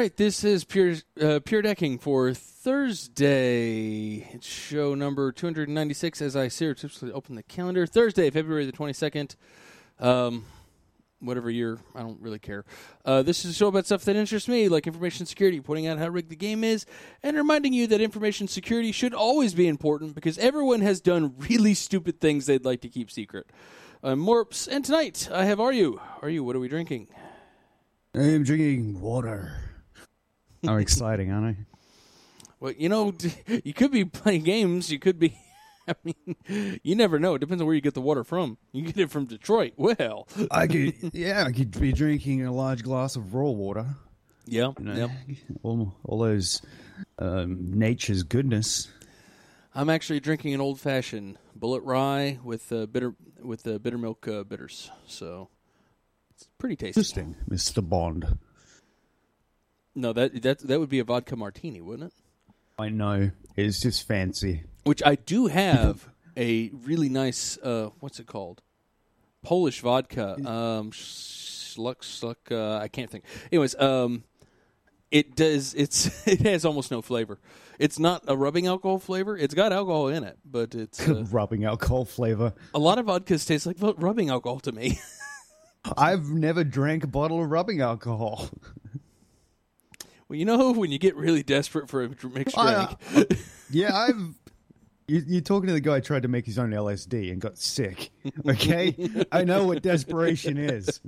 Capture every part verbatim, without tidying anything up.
right, this is Pure uh, Pure Decking for Thursday. It's show number two hundred ninety-six as I surreptitiously open the calendar. Thursday, February the twenty-second. Um, whatever year, I don't really care. Uh, this is a show about stuff that interests me, like information security, pointing out how rigged the game is, and reminding you that information security should always be important because everyone has done really stupid things they'd like to keep secret. I'm Morps, and tonight I have Are You? Are You, what are we drinking? I'm drinking water. How exciting, aren't I? Well, you know, you could be playing games. You could be, I mean, you never know. It depends on where you get the water from. You get it from Detroit. Well. I could, yeah, I could be drinking a large glass of raw water. Yeah, You know, yep. all, all those um, nature's goodness. I'm actually drinking an old-fashioned bullet rye with uh, bitter with uh, bitter milk uh, bitters. So it's pretty tasty. Interesting, Mister Bond. No, that that that would be a vodka martini, wouldn't it? I know. It's just fancy. Which I do have a really nice, uh, what's it called? Polish vodka. Um, schluck, schluck, uh, I can't think. Anyways, um, it does, it's, it has almost no flavor. It's not a rubbing alcohol flavor. It's got alcohol in it, but it's... Uh, rubbing alcohol flavor. A lot of vodkas taste like rubbing alcohol to me. I've never drank a bottle of rubbing alcohol. Well, you know, when you get really desperate for a mixed drink. I, uh, yeah, I've. You, you're talking to the guy who tried to make his own L S D and got sick. Okay, I know what desperation is.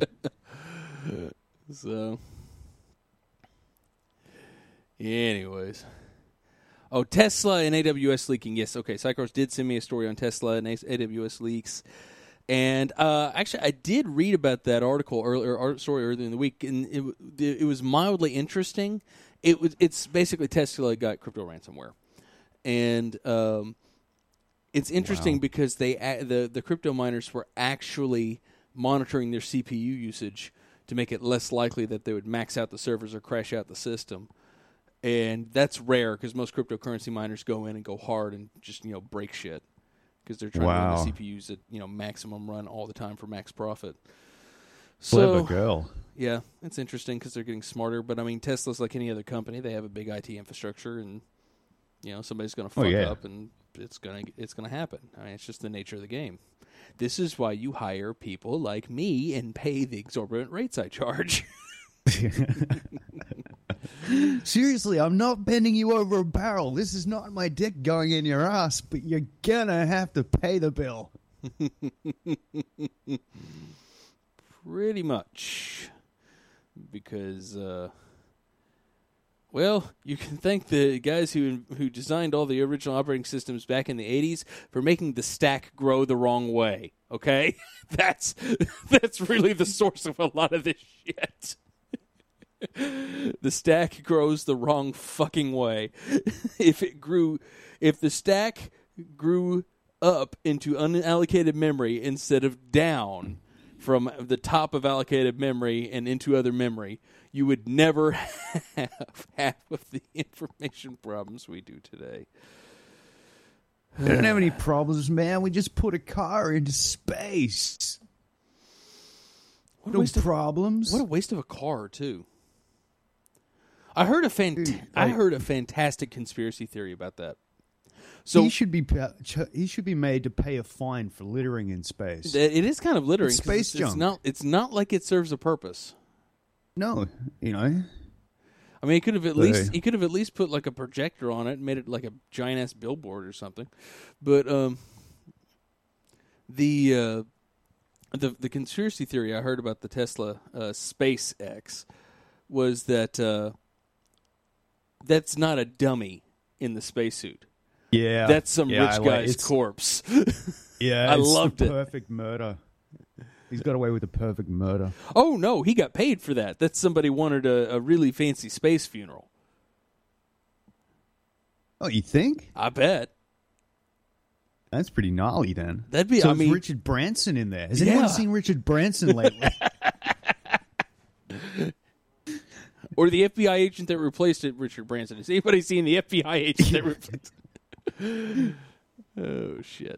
So, anyways, oh, Tesla and A W S leaking. Yes, okay. Psychros did send me a story on Tesla and A W S leaks. And uh, actually, I did read about that article earlier, art story earlier in the week, and it, it was mildly interesting. It was, it's basically Tesla got crypto ransomware, and um, it's interesting Wow. because they the the crypto miners were actually monitoring their C P U usage to make it less likely that they would max out the servers or crash out the system, and that's rare because most cryptocurrency miners go in and go hard and just you know break shit. Because they're trying Wow. to run the C P Us at you know maximum run all the time for max profit. Clever So, girl. yeah, it's interesting because they're getting smarter. But I mean, Tesla's like any other company; they have a big I T infrastructure, and you know somebody's going to fuck Oh, yeah. up, and it's going to it's going to happen. I mean, it's just the nature of the game. This is why you hire people like me and pay the exorbitant rates I charge. Seriously, I'm not bending you over a barrel. This is not my dick going in your ass, but you're gonna have to pay the bill. Pretty much. Because, uh, well, you can thank the guys who who designed all the original operating systems back in the eighties for making the stack grow the wrong way, okay? That's that's really the source of a lot of this shit. The stack grows the wrong fucking way. If it grew, if the stack grew up into unallocated memory instead of down from the top of allocated memory and into other memory, you would never have half of the information problems we do today. We don't have any problems, man. We just put a car into space. What a No waste of- problems. What a waste of a car, too. I heard a fant- Dude, I like- heard a fantastic conspiracy theory about that. So he should be pa- ch- he should be made to pay a fine for littering in space. it is kind of littering. It's 'cause space it's, it's junk. not. It's not like it serves a purpose. No, you know. I mean, he could have at Hey. least he could have at least put like a projector on it and made it like a giant ass billboard or something. But um, the uh, the the conspiracy theory I heard about the Tesla uh, SpaceX was that uh, that's not a dummy in the spacesuit. Yeah, That's some yeah, I rich like- guy's it's- corpse. Yeah, I it's loved the it. Perfect murder. He's got away with the perfect murder. Oh no, he got paid for that. That's somebody wanted a, a really fancy space funeral. Oh, you think? I bet. That's pretty gnarly, then. That'd be- So I is mean- Richard Branson in there. Has Yeah. anyone seen Richard Branson lately? Or the F B I agent that replaced it, Richard Branson. Has anybody seen the F B I agent that replaced it? Oh, shit.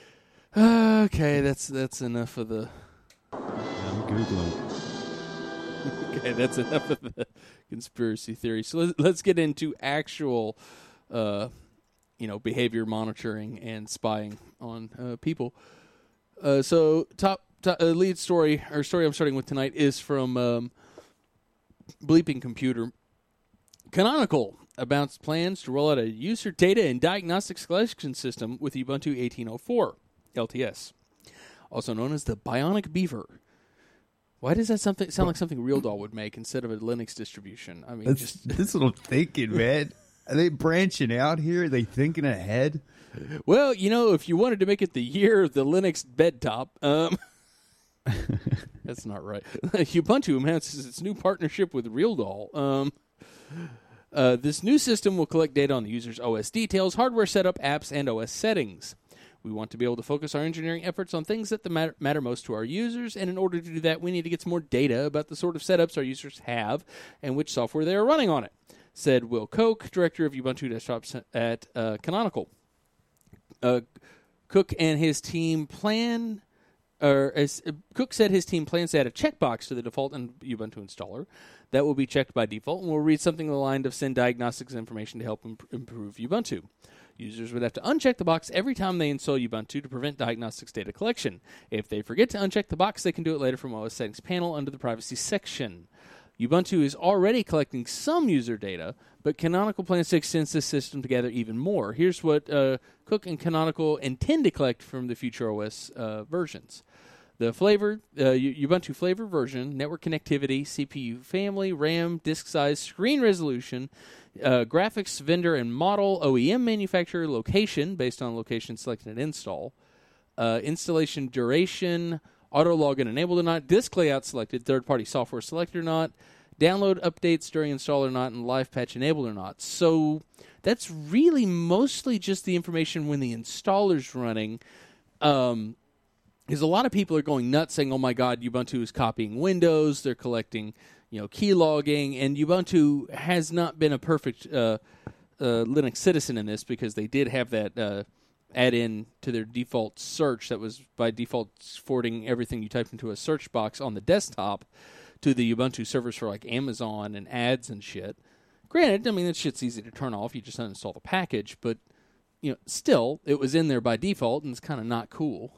Okay, that's that's enough of the... I'm Googling. Okay, that's enough of the conspiracy theory. So let's, let's get into actual, uh, you know, behavior monitoring and spying on uh, people. Uh, so top, top uh, lead story, or story I'm starting with tonight is from um, Bleeping Computer. Canonical announced plans to roll out a user data and diagnostics collection system with Ubuntu eighteen oh four L T S, also known as the Bionic Beaver. Why does that something sound like something RealDoll would make instead of a Linux distribution? I mean, That's, just that's what I'm thinking, man. Are they branching out here? Are they thinking ahead? well, you know, if you wanted to make it the year of the Linux bed top, um, that's not right. Ubuntu announces its new partnership with RealDoll. Um, uh, this new system will collect data on the user's O S details, hardware setup, apps, and O S settings. We want to be able to focus our engineering efforts on things that matter, matter most to our users, and in order to do that, we need to get some more data about the sort of setups our users have and which software they are running on it, said Will Koch, director of Ubuntu Desktops at uh, Canonical. Uh, Cook and his team plan, or as uh, Cook said, his team plans to add a checkbox to the default Ubuntu installer that will be checked by default, and will read something in the line of send diagnostics information to help imp- improve Ubuntu. Users would have to uncheck the box every time they install Ubuntu to prevent diagnostics data collection. If they forget to uncheck the box, they can do it later from O S settings panel under the privacy section. Ubuntu is already collecting some user data, but Canonical plans to extend this system to gather even more. Here's what uh, Cook and Canonical intend to collect from the future O S uh, versions. The flavor, uh, Ubuntu flavor version, network connectivity, C P U family, RAM, disk size, screen resolution, uh, graphics vendor and model, O E M manufacturer, location, based on location selected and install, uh, installation duration, auto login enabled or not, disk layout selected, third-party software selected or not, download updates during install or not, and live patch enabled or not. So that's really mostly just the information when the installer's running. Um... Because a lot of people are going nuts saying, oh, my God, Ubuntu is copying Windows. They're collecting, you know, key logging. And Ubuntu has not been a perfect uh, uh, Linux citizen in this because they did have that uh, add-in to their default search that was by default forwarding everything you typed into a search box on the desktop to the Ubuntu servers for, like, Amazon and ads and shit. Granted, I mean, that shit's easy to turn off. You just uninstall the package. But, you know, still, it was in there by default, and it's kind of not cool.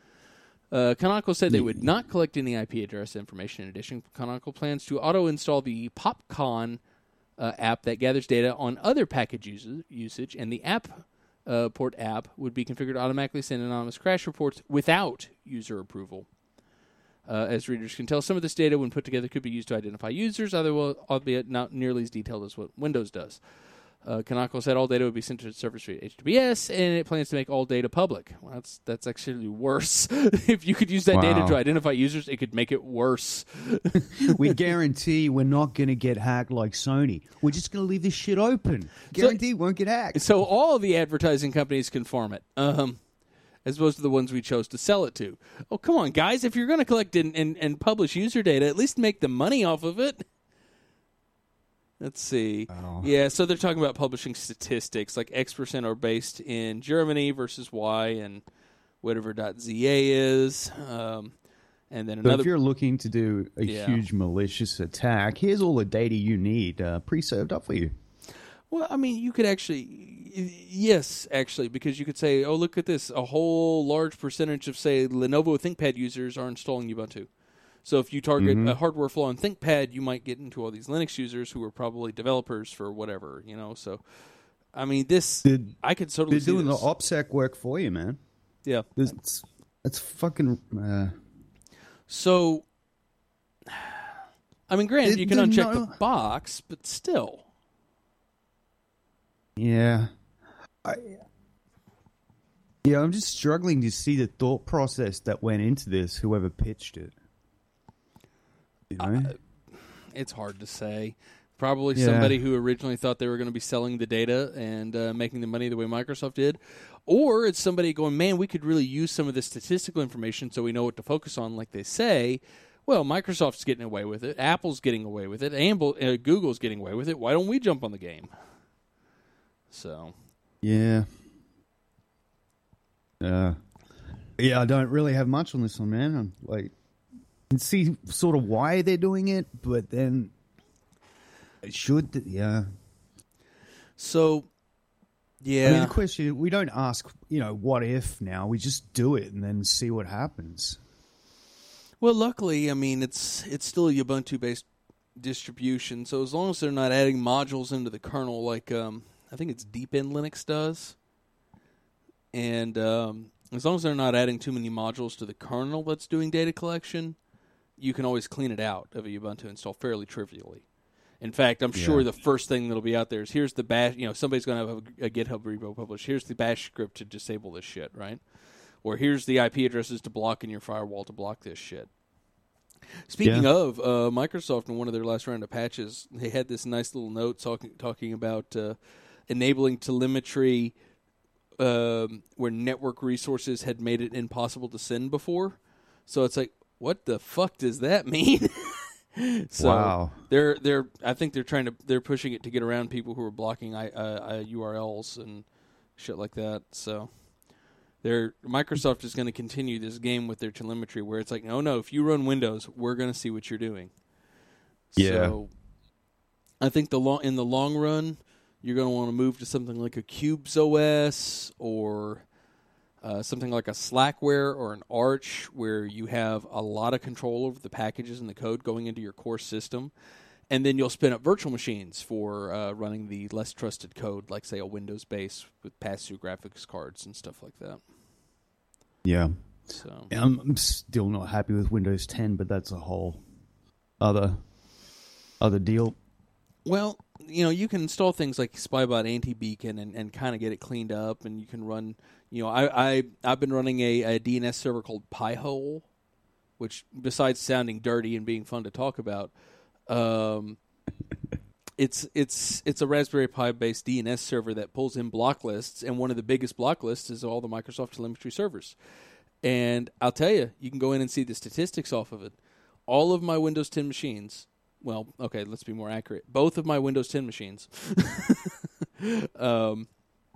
Uh, Canonical said they would not collect any I P address information. In addition, Canonical plans to auto-install the PopCon uh, app that gathers data on other package uses, usage, and the app uh, port app would be configured to automatically send anonymous crash reports without user approval. Uh, as readers can tell, some of this data, when put together, could be used to identify users, although albeit not nearly as detailed as what Windows does. Uh, Canonical said all data would be sent to servers via H T T P S, and it plans to make all data public. Well, that's that's actually worse. If you could use that Wow. data to identify users, it could make it worse. We guarantee we're not going to get hacked like Sony. We're just going to leave this shit open. Guarantee so, won't get hacked. So all the advertising companies can farm it, um, as opposed to the ones we chose to sell it to. Oh, come on, guys. If you're going to collect and, and, and publish user data, at least make the money off of it. Let's see. Oh. Yeah, so they're talking about publishing statistics, like X percent are based in Germany versus Y and whatever .za is. Um, and then But another. if you're looking to do a Yeah. huge malicious attack, here's all the data you need uh, pre-served up for you. Well, I mean, you could actually, yes, actually, because you could say, oh, look at this. A whole large percentage of, say, Lenovo ThinkPad users are installing Ubuntu. So if you target mm-hmm. a hardware flaw in ThinkPad, you might get into all these Linux users who are probably developers for whatever, you know. So, I mean, this, Did, I could totally they're see doing this. the OPSEC work for you, man. Yeah. It's, it's fucking... Uh, So, I mean, granted, It- you can the uncheck no- the box, but still. yeah. I, yeah, I'm just struggling to see the thought process that went into this, whoever pitched it. You know? Uh, it's hard to say. Probably Yeah. somebody who originally thought they were going to be selling the data and uh, making the money the way Microsoft did. Or it's somebody going, man, we could really use some of this statistical information so we know what to focus on, like they say. Well, Microsoft's getting away with it. Apple's getting away with it. Amble, uh, Google's getting away with it. Why don't we jump on the game? So... Yeah. Uh, yeah, I don't really have much on this one, man. I'm like, can see sort of why they're doing it, but then it should, yeah. So, yeah. I mean, the question, we don't ask, you know, what if now. We just do it and then see what happens. Well, luckily, I mean, it's it's still a Ubuntu-based distribution, so as long as they're not adding modules into the kernel like, um, I think it's Deepin Linux does, and um, as long as they're not adding too many modules to the kernel that's doing data collection, you can always clean it out of a Ubuntu install fairly trivially. In fact, I'm Yeah. sure the first thing that'll be out there is here's the bash, you know, somebody's going to have a, a GitHub repo published. Here's the bash script to disable this shit, right? Or here's the I P addresses to block in your firewall to block this shit. Speaking Yeah. of, uh, Microsoft in one of their last round of patches, they had this nice little note talking talking about uh, enabling telemetry um, where network resources had made it impossible to send before. So it's like, what the fuck does that mean? So Wow. they're they're I think they're trying to they're pushing it to get around people who are blocking I, uh, uh, U R Ls and shit like that. So they're Microsoft is going to continue this game with their telemetry where it's like, no, no, if you run Windows, we're going to see what you're doing. Yeah. So I think the long in the long run, you're going to want to move to something like a Cubes O S or uh, something like a Slackware or an Arch, where you have a lot of control over the packages and the code going into your core system. And then you'll spin up virtual machines for uh, running the less trusted code, like, say, a Windows base with pass-through graphics cards and stuff like that. Yeah. So I'm, I'm still not happy with Windows ten, but that's a whole other other deal. Well, you know, you can install things like Spybot Anti-Beacon and, and kind of get it cleaned up, and you can run, you know, I, I, I've been running a, a D N S server called Pi-hole, which, besides sounding dirty and being fun to talk about, um, it's it's it's a Raspberry Pi-based D N S server that pulls in block lists, and one of the biggest block lists is all the Microsoft telemetry servers. And I'll tell you, you can go in and see the statistics off of it. All of my Windows ten machines, well, okay, let's be more accurate. Both of my Windows ten machines, um,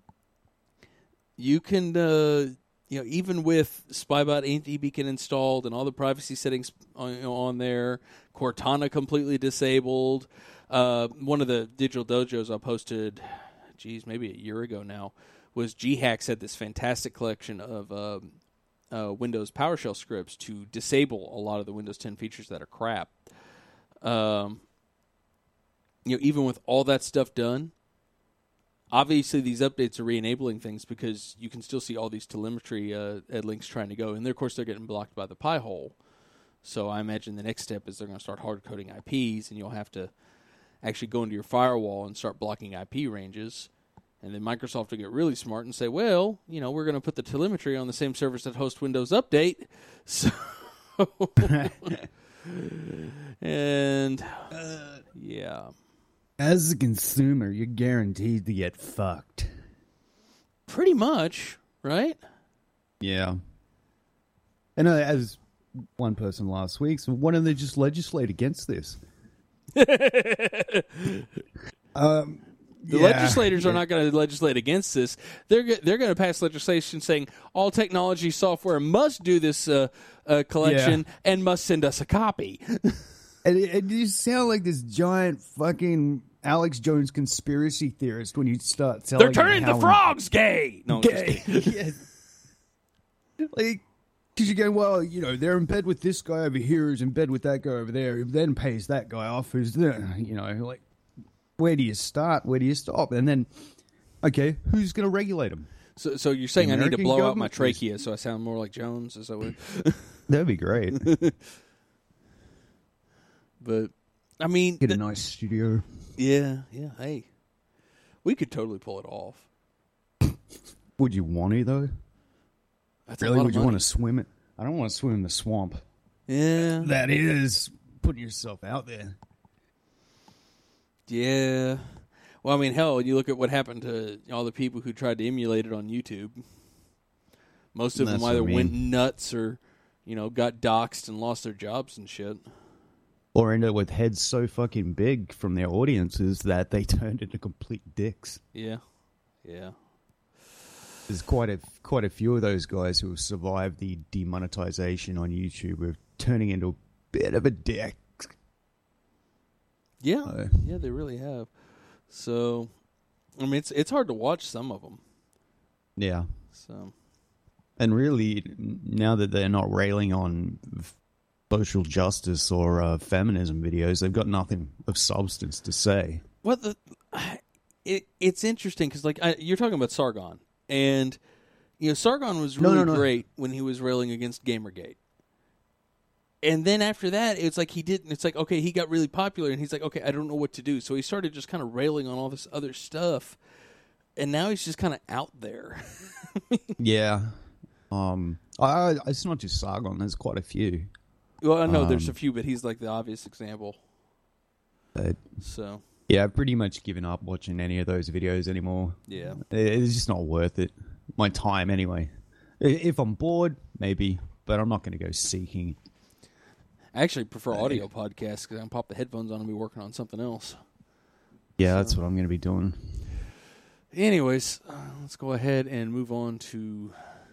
you can, uh, you know, even with Spybot Anti-Beacon installed and all the privacy settings on, you know, on there, Cortana completely disabled. Uh, one of the digital dojos I posted, geez, maybe a year ago now, was G-Hacks had this fantastic collection of uh, uh, Windows PowerShell scripts to disable a lot of the Windows ten features that are crap. Um, you know, even with all that stuff done, obviously these updates are re-enabling things because you can still see all these telemetry uh, links trying to go, and of course they're getting blocked by the Pi-hole. So I imagine the next step is they're going to start hard-coding I Ps, and you'll have to actually go into your firewall and start blocking I P ranges. And then Microsoft will get really smart and say, well, you know, we're going to put the telemetry on the same servers that host Windows Update. So, and, uh, yeah. As a consumer, you're guaranteed to get fucked. Pretty much, right? Yeah. And uh, as one person last week, so why don't they just legislate against this? um, the yeah. legislators are not going to legislate against this. They're go- they're going to pass legislation saying all technology software must do this uh, uh, collection Yeah. and must send us a copy. And it, it you sound like this giant fucking Alex Jones conspiracy theorist when you start telling They're turning how the frogs gay. No, I'm just gay. kidding. Yeah. Like, because you're going, well, you know, they're in bed with this guy over here, who's in bed with that guy over there, who then pays that guy off, who's there, you know, like, where do you start? Where do you stop? And then, okay, who's going to regulate them? So, so you're saying The I need to American blow out my government trachea so I sound more like Jones? Is that what? That'd be great. But I mean, Get a th- nice studio. yeah, yeah. Hey, we could totally pull it off. Would you want to, though? That's a Really? lot Would of you money. want to swim it? I don't want to swim in the swamp. Yeah, That is putting yourself out there. yeah. Well, I mean, hell, you look at what happened to all the people who tried to emulate it on YouTube. Most of That's them what either I mean. went nuts or, you know, got doxxed and lost their jobs and shit. Or end up with heads so fucking big from their audiences that they turned into complete dicks. Yeah, yeah. There's quite a quite a few of those guys who have survived the demonetization on YouTube of turning into bit of a dick. Yeah, Uh, yeah, they really have. So, I mean, it's it's hard to watch some of them. Yeah. So, and really, now that they're not railing on social justice or uh, feminism videos, they've got nothing of substance to say. well, the it it's interesting because like I, you're talking about Sargon, and you know Sargon was No, really no, no. great when he was railing against Gamergate. And then after that, it's like he didn't. It's like, okay, he got really popular, and he's like, okay, I don't know what to do. So he started just kind of railing on all this other stuff, and now he's just kind of out there. Yeah. Um, I, I, it's not just Sargon. There's quite a few. Well, I know there's Um, a few, but he's like the obvious example. But, So, yeah, I've pretty much given up watching any of those videos anymore. yeah. It- It's just not worth it. My time, anyway. I- If I'm bored, maybe, but I'm not going to go seeking. I actually prefer audio podcasts because I can pop the headphones on and be working on something else. Yeah, that's what I'm going to be doing. Anyways, uh, let's go ahead and move on to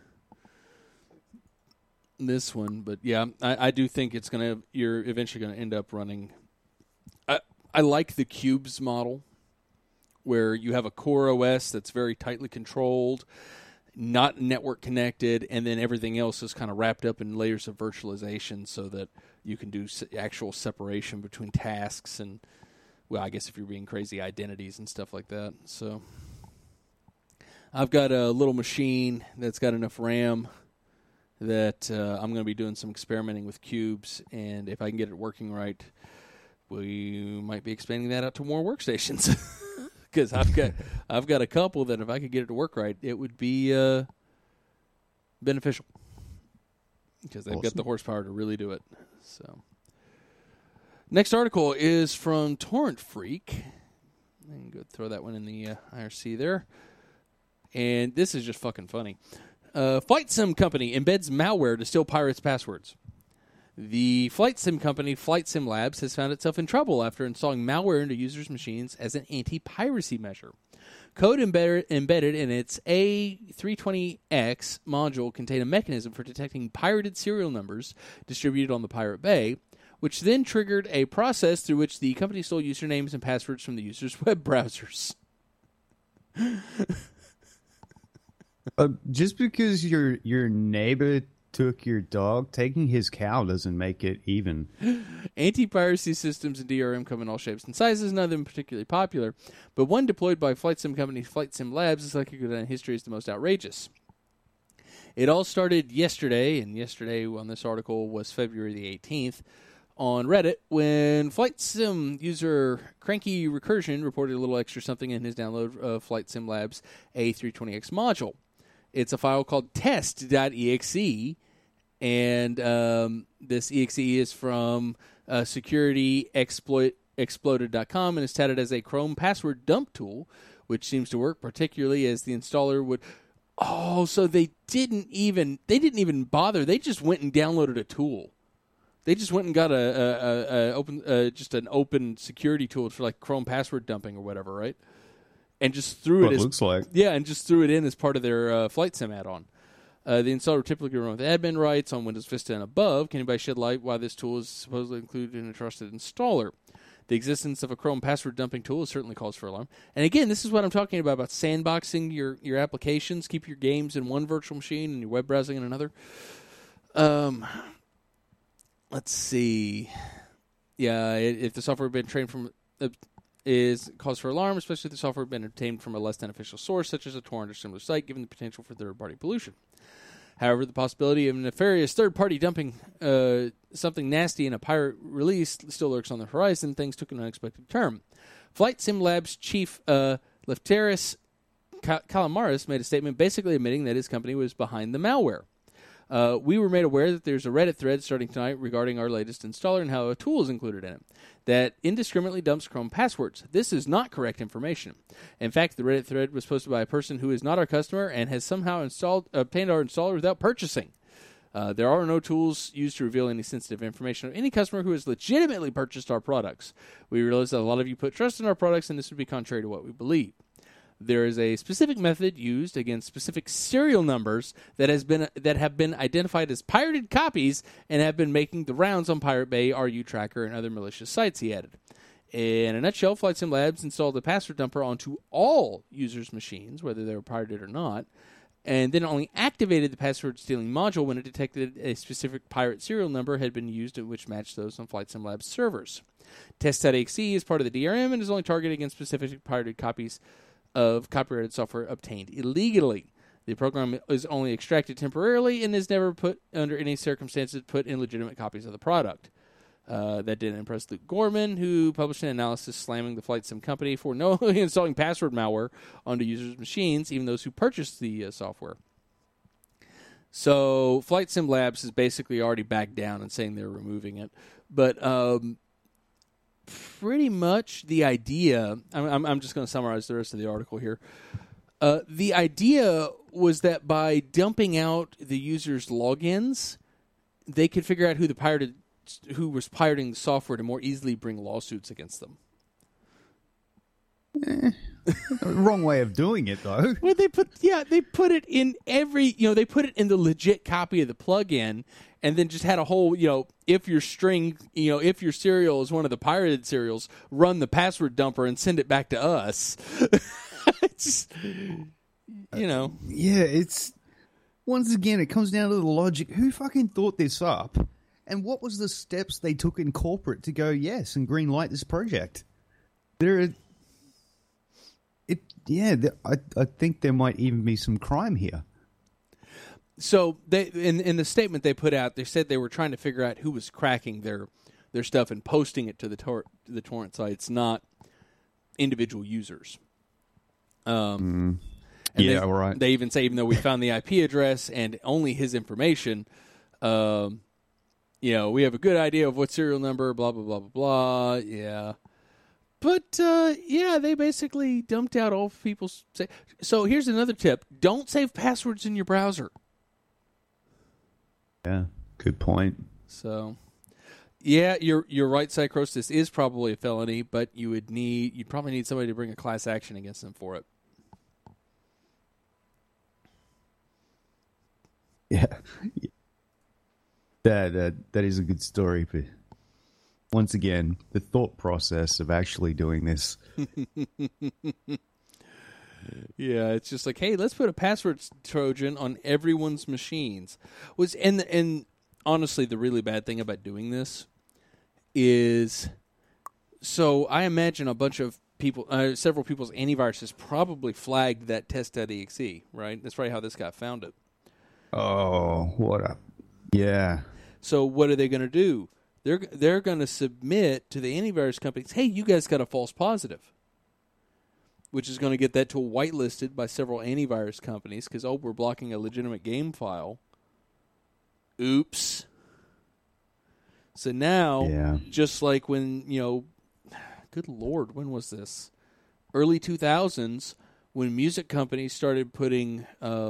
this one. But yeah, I, I do think it's gonna. You're eventually gonna end up running. I I like the Cubes model, where you have a core O S that's very tightly controlled, not network connected, and then everything else is kind of wrapped up in layers of virtualization, so that you can do s- actual separation between tasks and, well, I guess if you're being crazy, identities and stuff like that. So I've got a little machine that's got enough RAM that uh, I'm going to be doing some experimenting with Cubes, and if I can get it working right, we might be expanding that out to more workstations. Because I've got I've got a couple that if I could get it to work right, it would be uh, beneficial. Because they've got Awesome. the horsepower to really do it. So, next article is from Torrent Freak. I can go throw that one in the uh, I R C there. And this is just fucking funny. Uh, flight sim company embeds malware to steal pirates' passwords. The flight sim company Flight Sim Labs has found itself in trouble after installing malware into users' machines as an anti-piracy measure. Code embedded, embedded in its A three twenty X module contained a mechanism for detecting pirated serial numbers distributed on the Pirate Bay, which then triggered a process through which the company stole usernames and passwords from the users' web browsers. Uh, just because your your neighbor took your dog, taking his cow doesn't make it even. Anti-piracy systems and D R M come in all shapes and sizes, none of them particularly popular, but one deployed by flight sim company Flight Sim Labs is likely to go down in history as the most outrageous. It all started yesterday, and yesterday on this article was February the eighteenth, on Reddit, when Flight Sim user Cranky Recursion reported a little extra something in his download of Flight Sim Labs A three twenty X module. It's a file called test dot E X E, and um, this E X E is from uh, security exploit exploded dot com and is touted as a Chrome password dump tool, which seems to work particularly as the installer would. Oh, so they didn't even they didn't even bother. They just went and downloaded a tool. They just went and got a, a, a, a open uh, just an open security tool for like Chrome password dumping or whatever, right? And just threw What it it as looks like. yeah, and just threw it in as part of their uh, Flight Sim add-on. Uh, the installer typically run with admin rights on Windows Vista and above. Can anybody shed light why this tool is supposedly included in a trusted installer? The existence of a Chrome password dumping tool is certainly cause for alarm. And again, this is what I'm talking about, about sandboxing your, your applications. Keep your games in one virtual machine and your web browsing in another. Um, let's see. Yeah, if the software had been trained from... Uh, is cause for alarm, especially if the software had been obtained from a less than official source, such as a torrent or similar site, given the potential for third-party pollution. However, the possibility of nefarious third-party dumping uh, something nasty in a pirate release still lurks on the horizon. Things took an unexpected turn. Flight Sim Labs chief uh, Lefteris Kalamaris made a statement basically admitting that his company was behind the malware. Uh, we were made aware that there's a Reddit thread starting tonight regarding our latest installer and how a tool is included in it that indiscriminately dumps Chrome passwords. This is not correct information. In fact, the Reddit thread was posted by a person who is not our customer and has somehow installed obtained our installer without purchasing. Uh, there are no tools used to reveal any sensitive information of any customer who has legitimately purchased our products. We realize that a lot of you put trust in our products, and this would be contrary to what we believe. There is a specific method used against specific serial numbers that has been that have been identified as pirated copies and have been making the rounds on Pirate Bay, R U Tracker, and other malicious sites, he added. In a nutshell, Flight Sim Labs installed a password dumper onto all users' machines, whether they were pirated or not, and then only activated the password stealing module when it detected a specific pirate serial number had been used, which matched those on Flight Sim Labs servers. Test.exe is part of the D R M and is only targeted against specific pirated copies of copyrighted software obtained illegally. The program is only extracted temporarily and is never put under any circumstances put in legitimate copies of the product. Uh, that didn't impress Luke Gorman, who published an analysis slamming the Flight Sim company for knowingly installing password malware onto users' machines, even those who purchased the uh, software. So Flight Sim Labs has basically already backed down and saying they're removing it. But um, pretty much the idea, I'm, I'm just going to summarize the rest of the article here. Uh, the idea was that by dumping out the users' logins, they could figure out who the pirated who was pirating the software to more easily bring lawsuits against them. Eh, wrong way of doing it, though. Well, they put yeah, they put it in every you know they put it in the legit copy of the plugin, and then just had a whole you know if your string you know if your serial is one of the pirated serials, run the password dumper and send it back to us. It's just, you know, uh, yeah, it's once again it comes down to the logic. Who fucking thought this up? And what was the steps they took in corporate to go yes and green light this project? There, it yeah. There, I I think there might even be some crime here. So they in in the statement they put out, they said they were trying to figure out who was cracking their their stuff and posting it to the tor- to the torrent sites, not individual users. Um, mm. Yeah, they, all right. They even say even though we found the I P address and only his information. Um, You know, we have a good idea of what serial number, blah, blah, blah, blah, blah. Yeah. But, uh, yeah, they basically dumped out all people's... Sa- so here's another tip. Don't save passwords in your browser. Yeah, good point. So, yeah, you're you're right, Psychros. This is probably a felony, but you would need... You'd probably need somebody to bring a class action against them for it. Yeah. That, that that is a good story, but once again, the thought process of actually doing this. Yeah, it's just like, hey, let's put a password Trojan on everyone's machines. Was and and honestly, the really bad thing about doing this is, so I imagine a bunch of people, uh, several people's antiviruses probably flagged that test.exe, right? That's probably how this guy found it. Oh, what a yeah. So what are they going to do? They're they're going to submit to the antivirus companies, hey, you guys got a false positive, which is going to get that tool whitelisted by several antivirus companies because, oh, we're blocking a legitimate game file. Oops. So now, yeah. just like when, you know, good Lord, when was this? Early two thousands, when music companies started putting... Uh,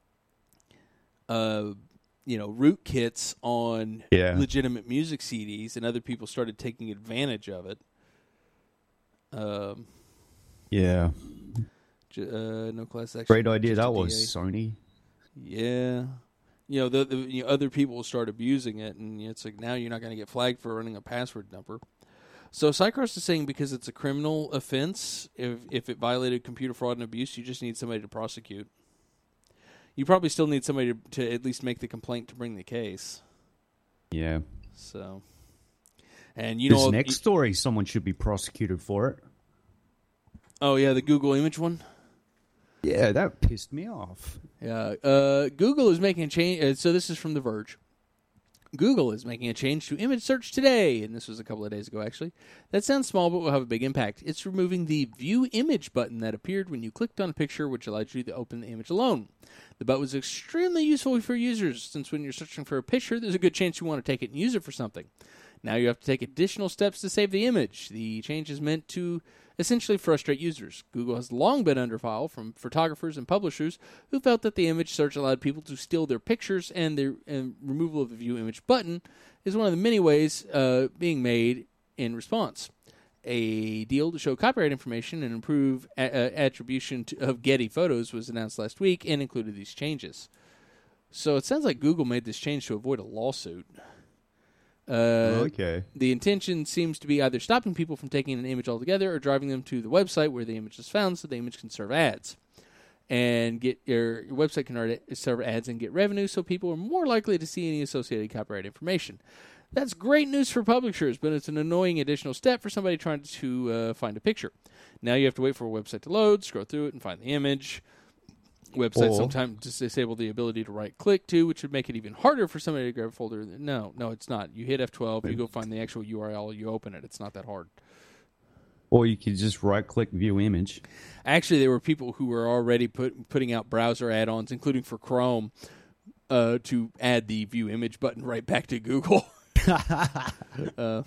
uh, you know, rootkits on yeah. legitimate music C Ds, and other people started taking advantage of it. Um, yeah. Uh, no class action. Great idea that was, Sony. Yeah. You know, the, the you know, other people start abusing it, and it's like now you're not going to get flagged for running a password dumper. So Psychros is saying because it's a criminal offense, if if it violated computer fraud and abuse, you just need somebody to prosecute. You probably still need somebody to, to at least make the complaint to bring the case. Yeah. So, and you this know, next you, story, someone should be prosecuted for it. Oh yeah, the Google image one. Yeah, that pissed me off. Yeah, uh, Google is making a change. Uh, so this is from The Verge. Google is making a change to image search today, and this was a couple of days ago, actually. That sounds small, but will have a big impact. It's removing the View Image button that appeared when you clicked on a picture, which allowed you to open the image alone. The button was extremely useful for users, since when you're searching for a picture, there's a good chance you want to take it and use it for something. Now you have to take additional steps to save the image. The change is meant to essentially frustrate users. Google has long been under fire from photographers and publishers who felt that the image search allowed people to steal their pictures, and the and removal of the View Image button is one of the many ways uh, being made in response. a deal to show copyright information and improve a- a- attribution to, of Getty photos was announced last week and included these changes. So it sounds like Google made this change to avoid a lawsuit. Uh, okay. The intention seems to be either stopping people from taking an image altogether or driving them to the website where the image is found so the image can serve ads. And get your, your website can serve ads and get revenue, so people are more likely to see any associated copyright information. That's great news for publishers, but it's an annoying additional step for somebody trying to uh, find a picture. Now you have to wait for a website to load, scroll through it, and find the image. Websites Or- sometimes just disable the ability to right-click too, which would make it even harder for somebody to grab a folder. No, no, it's not. You hit F twelve, you go find the actual U R L, you open it. It's not that hard. Or you could just right-click view image. Actually, there were people who were already put, putting out browser add-ons, including for Chrome, uh, to add the view image button right back to Google. uh,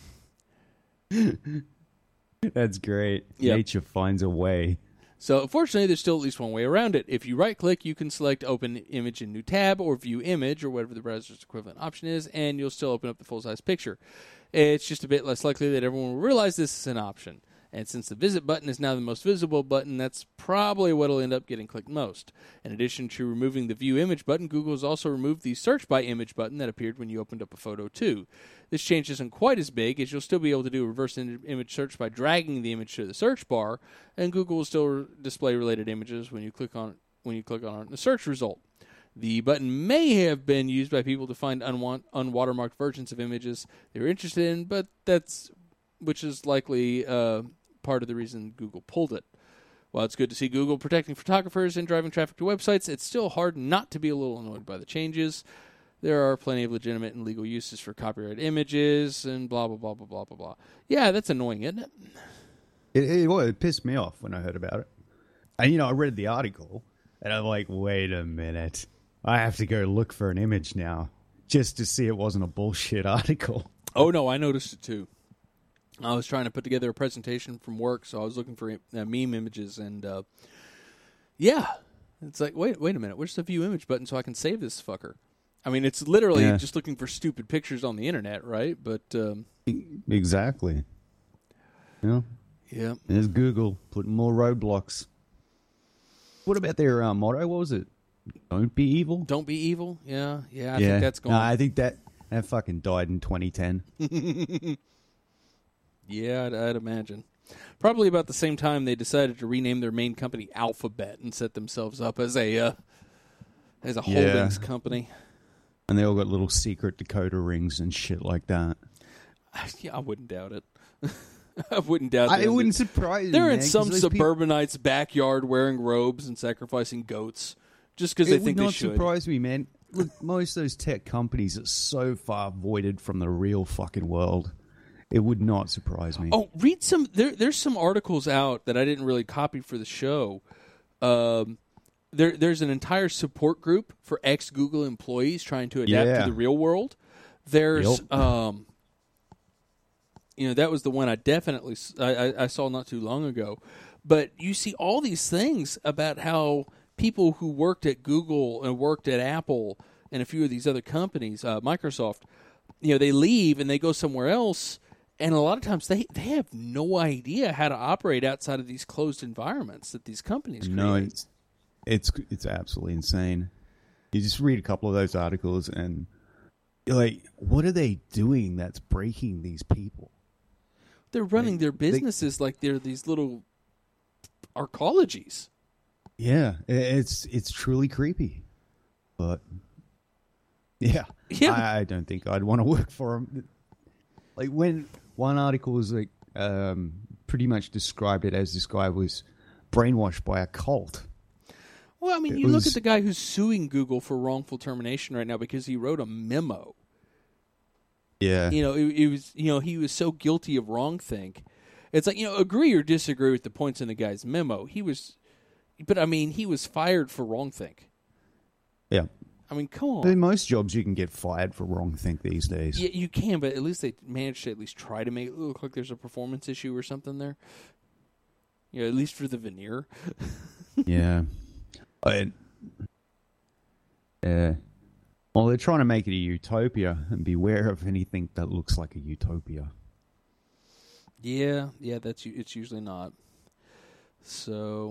That's great. Yep. Nature finds a way. So, unfortunately, there's still at least one way around it. If you right-click, you can select Open Image in New Tab or View Image or whatever the browser's equivalent option is, and you'll still open up the full-size picture. It's just a bit less likely that everyone will realize this is an option. And since the Visit button is now the most visible button, that's probably what will end up getting clicked most. In addition to removing the View Image button, Google has also removed the Search by Image button that appeared when you opened up a photo, too. This change isn't quite as big, as you'll still be able to do a reverse image search by dragging the image to the search bar, and Google will still re- display related images when you click on it, when you click on it in the search result. The button may have been used by people to find unwant- unwatermarked versions of images they were interested in, but that's which is likely uh, part of the reason Google pulled it. While it's good to see Google protecting photographers and driving traffic to websites, it's still hard not to be a little annoyed by the changes. There are plenty of legitimate and legal uses for copyright images and blah, blah, blah, blah, blah, blah, blah. Yeah, that's annoying, isn't it? It, it, well, it pissed me off when I heard about it. And, you know, I read the article, and I'm like, wait a minute. I have to go look for an image now just to see it wasn't a bullshit article. Oh, no, I noticed it, too. I was trying to put together a presentation from work, so I was looking for uh, meme images, and, uh, yeah. It's like, wait wait a minute, where's the view image button so I can save this fucker? I mean, it's literally Yeah. just looking for stupid pictures on the internet, right? But, um, Exactly. You know, yeah. there's Google putting more roadblocks. What about their uh, motto? What was it? Don't be evil? Don't be evil? Yeah, yeah, I yeah. think that's going. No, I think that, that fucking died in twenty ten. Yeah, I'd, I'd imagine. Probably about the same time they decided to rename their main company Alphabet and set themselves up as a uh, as a Yeah. holdings company. And they all got little secret decoder rings and shit like that. Yeah, I wouldn't doubt it. I wouldn't doubt I, that. it wouldn't surprise me. They're man, in 'cause some those peop- suburbanite's backyard wearing robes and sacrificing goats just because they It would think they not should. surprise me, man. Look, most of those tech companies are so far voided from the real fucking world. It would not surprise me. Oh, read some. There, there's some articles out that I didn't really copy for the show. Um, there, there's an entire support group for ex-Google employees trying to adapt Yeah. to the real world. There's, Yep. um, you know, that was the one I definitely s- I, I- I saw not too long ago. But you see all these things about how people who worked at Google and worked at Apple and a few of these other companies, uh, Microsoft, you know, they leave and they go somewhere else. And a lot of times they, they have no idea how to operate outside of these closed environments that these companies create. no, it's, it's it's absolutely insane. You just read a couple of those articles and you're like, what are they doing that's breaking these people? They're running Like, their they- businesses like they're these little arcologies. Yeah, i- it's it's truly creepy. But yeah, Yeah. I, I don't think I'd want to work for them. Like when one article was like um, pretty much described it as this guy was brainwashed by a cult. Well, I mean, It you look was- at the guy who's suing Google for wrongful termination right now because he wrote a memo. Yeah, You know, it, it was you know he was so guilty of wrongthink. It's like, you know, agree or disagree with the points in the guy's memo. He was, but I mean, he was fired for wrongthink. yeah. I mean, come on. In most jobs, you can get fired for wrong think these days. Yeah, you can, but at least they managed to at least try to make it look like there's a performance issue or something there. You know, at least for the veneer. Yeah. I, uh, well, they're trying to make it a utopia, and beware of anything that looks like a utopia. Yeah, yeah, that's u- it's usually not. So,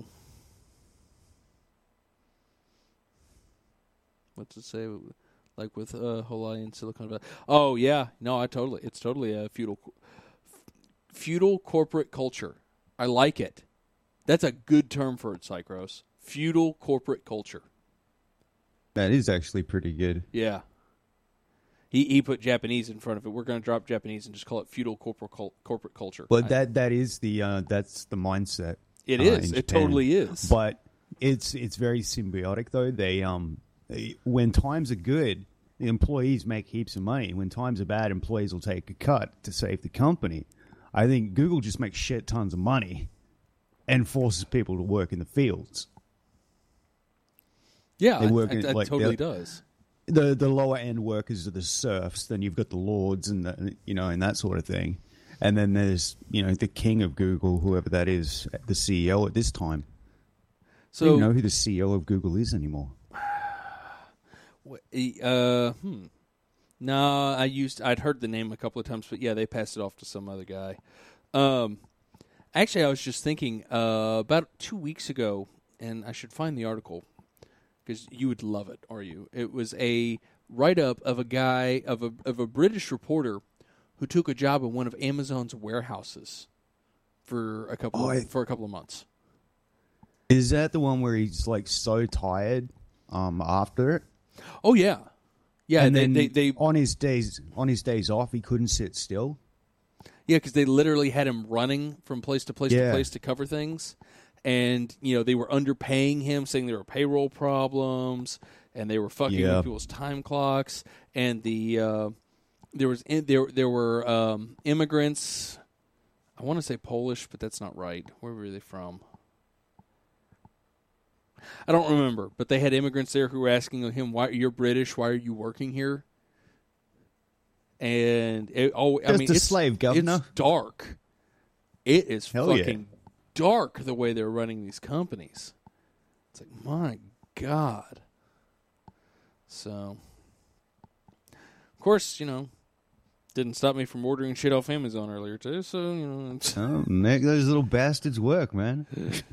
what's it say? Like with uh, Hawaii and Silicon Valley. Oh yeah, no, I totally. It's totally a feudal, feudal corporate culture. I like it. That's a good term for it, Psychros. Feudal corporate culture. That is actually pretty good. Yeah. He he put Japanese in front of it. We're going to drop Japanese and just call it feudal corporate corporate culture. But I, that that is the uh, that's the mindset. it uh, is. in It Japan. totally is. But it's it's very symbiotic though. They um they, when times are good, the employees make heaps of money. When times are bad, employees will take a cut to save the company. I think Google just makes shit tons of money and forces people to work in the fields. yeah, they I- work I- in, it like, totally they're- does. The the lower end workers are the serfs. Then you've got the lords and the, you know and that sort of thing. And then there's you know the king of Google, whoever that is, the C E O at this time. So I don't even know who the C E O of Google is anymore. Wh- Uh, hmm. No, I used. I'd heard the name a couple of times, but yeah, they passed it off to some other guy. Um, actually, I was just thinking uh, about two weeks ago, and I should find the article because you would love it, or you? It was a write-up of a guy of a of a British reporter who took a job in one of Amazon's warehouses for a couple Oh, of, I- for a couple of months. Is that the one where he's like so tired um, after it? Oh yeah, yeah. and they, then they they on his days on his days off, he couldn't sit still. Yeah, because they literally had him running from place to place Yeah. to place to cover things, and you know they were underpaying him, saying there were payroll problems, and they were fucking Yeah. with people's time clocks, and the uh, there was in, there there were um, immigrants. I want to say Polish, but that's not right. Where were they from? I don't remember, but they had immigrants there who were asking him, "Why you're British? Why are you working here?" And it, oh, I Just mean, a it's, slave governor. It's dark. It is Hell yeah. fucking dark the way they're running these companies. It's like, my God. So, of course, you know, didn't stop me from ordering shit off Amazon earlier too. So you know, it's, Oh, make those little bastards work, man.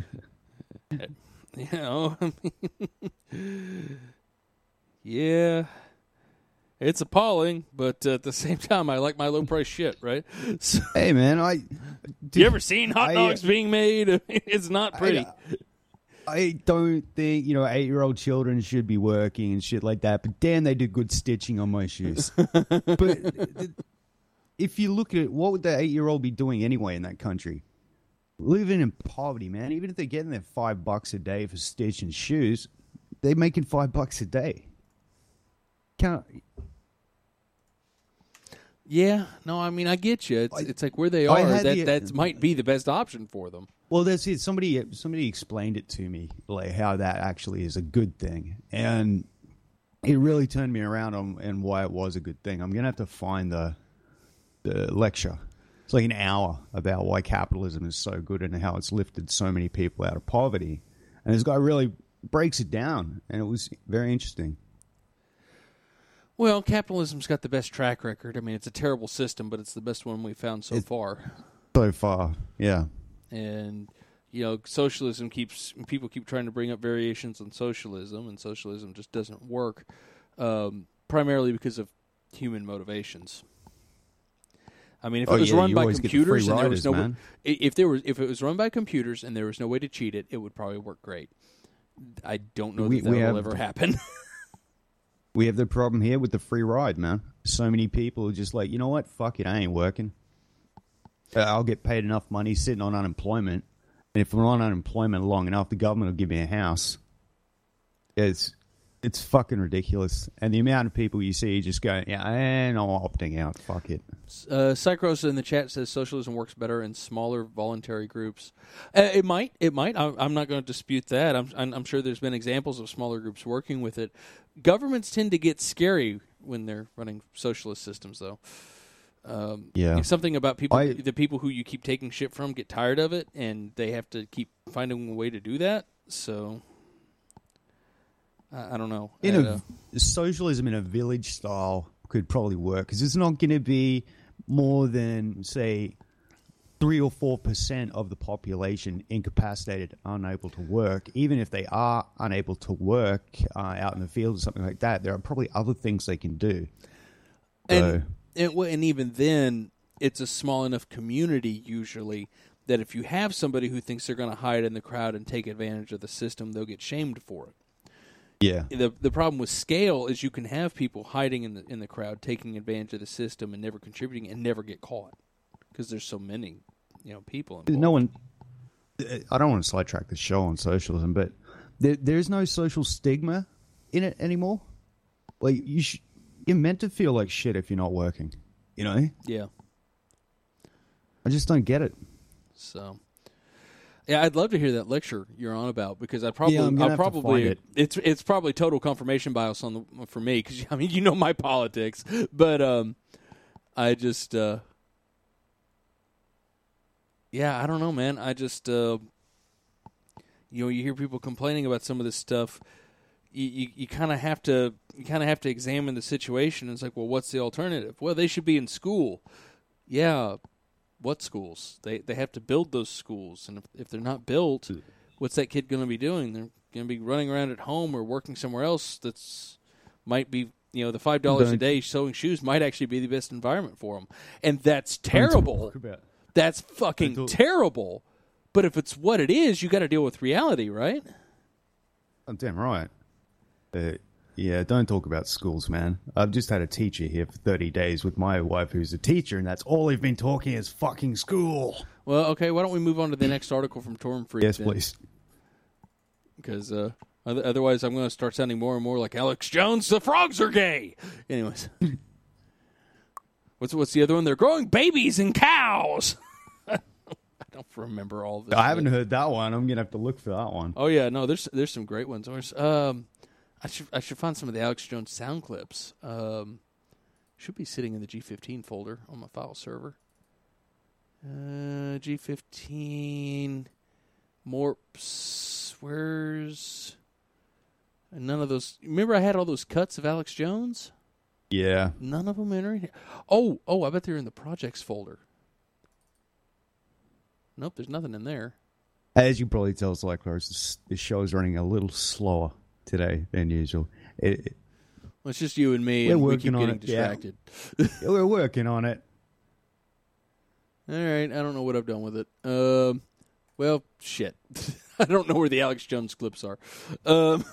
you know, I mean, yeah. It's appalling, but at the same time, I like my low price shit, right? So, Hey, man, I. you ever seen hot I, dogs being made? It's not pretty. I, I don't think you know eight year old children should be working and shit like that. But damn, they did good stitching on my shoes. But if you look at it, what would the eight year old be doing anyway in that country? Living in poverty, man. Even if they're getting their five bucks a day for stitching shoes, they're making five bucks a day. Can't. Yeah, no, I mean I get you. It's, I- it's like where they I are. had That the- that might be the best option for them. Well, that's it. Somebody somebody explained it to me, like how that actually is a good thing, and it really turned me around on and why it was a good thing. I'm gonna have to find the the lecture. It's like an hour about why capitalism is so good and how it's lifted so many people out of poverty, and this guy really breaks it down, and it was very interesting. Well, capitalism's got the best track record. I mean, it's a terrible system, but it's the best one we've found so It- far. So far, yeah. And you know, socialism keeps people keep trying to bring up variations on socialism, and socialism just doesn't work, um, primarily because of human motivations. I mean, if Oh, it was yeah, run you by always get the computers free and there was riders, no way, man. i- if there was if it was run by computers and there was no way to cheat it, it would probably work great. I don't know We- that that we will have- ever happen. We have the problem here with the free ride, man. So many people are just like, you know what? Fuck it, I ain't working. Uh, I'll get paid enough money sitting on unemployment. And if I'm on unemployment long enough, the government will give me a house. It's it's fucking ridiculous. And the amount of people you see just going, yeah, and I'm opting out. Fuck it. Uh, Psychros in the chat says socialism works better in smaller voluntary groups. Uh, it might. It might. I'm, I'm not going to dispute that. I'm, I'm, I'm sure there's been examples of smaller groups working with it. Governments tend to get scary when they're running socialist systems, though. Um, Yeah. it's something about people. I- the people who you keep taking shit from get tired of it, and they have to keep finding a way to do that. So, I, I don't know. In Uh, a socialism in a village style could probably work because it's not going to be more than say three or four percent of the population incapacitated, unable to work. Even if they are unable to work uh, out in the field or something like that, there are probably other things they can do. So, and, and and even then, it's a small enough community usually that if you have somebody who thinks they're going to hide in the crowd and take advantage of the system, they'll get shamed for it. yeah. The the problem with scale is you can have people hiding in the in the crowd, taking advantage of the system and never contributing and never get caught because there's so many, you know, people involved. No one. I don't want to sidetrack the show on socialism, but there, there's no social stigma in it anymore. Like you, sh- you're meant to feel like shit if you're not working. You know? Yeah. I just don't get it. So, yeah, I'd love to hear that lecture you're on about because I probably, Yeah, I'm I'll gonna have to probably, find it. it's it's probably total confirmation bias on the for me because I mean you know my politics, but um, I just, uh, yeah, I don't know, man. I just, uh, you know, you hear people complaining about some of this stuff. You you, you kind of have to you kind of have to examine the situation. And it's like, well, what's the alternative? Well, they should be in school. Yeah. What schools? They they have to build those schools, and if, if they're not built, what's that kid going to be doing? They're going to be running around at home or working somewhere else. That's might be you know the five dollars a day sewing shoes might actually be the best environment for them, and that's terrible. That's fucking terrible. But if it's what it is, you got to deal with reality, right? I'm damn right. Uh, yeah, don't talk about schools, man. I've just had a teacher here for thirty days with my wife who's a teacher, and that's all they've been talking is fucking school. Well, okay, why don't we move on to the next article from Torm Freak? Yes, then? please. Because uh, otherwise I'm going to start sounding more and more like Alex Jones, the frogs are gay. Anyways. what's what's the other one? They're growing babies and cows. I don't remember all this. I haven't heard that one. I'm going to have to look for that one. Oh, yeah, no, there's there's some great ones. Um... I should I should find some of the Alex Jones sound clips. Um, should be sitting in the G fifteen folder on my file server. Uh, G fifteen, Morps, where's... None of those... Remember I had all those cuts of Alex Jones? Yeah. None of them in here. Oh, oh, I bet they're in the projects folder. Nope, there's nothing in there. As you probably tell, Cyclers, this, this show is running a little slower today than usual. It, it, well, it's just you and me, we're and we working keep on getting it, distracted. Yeah. We're working on it. All right, I don't know what I've done with it. Um, well, shit. I don't know where the Alex Jones clips are. Um,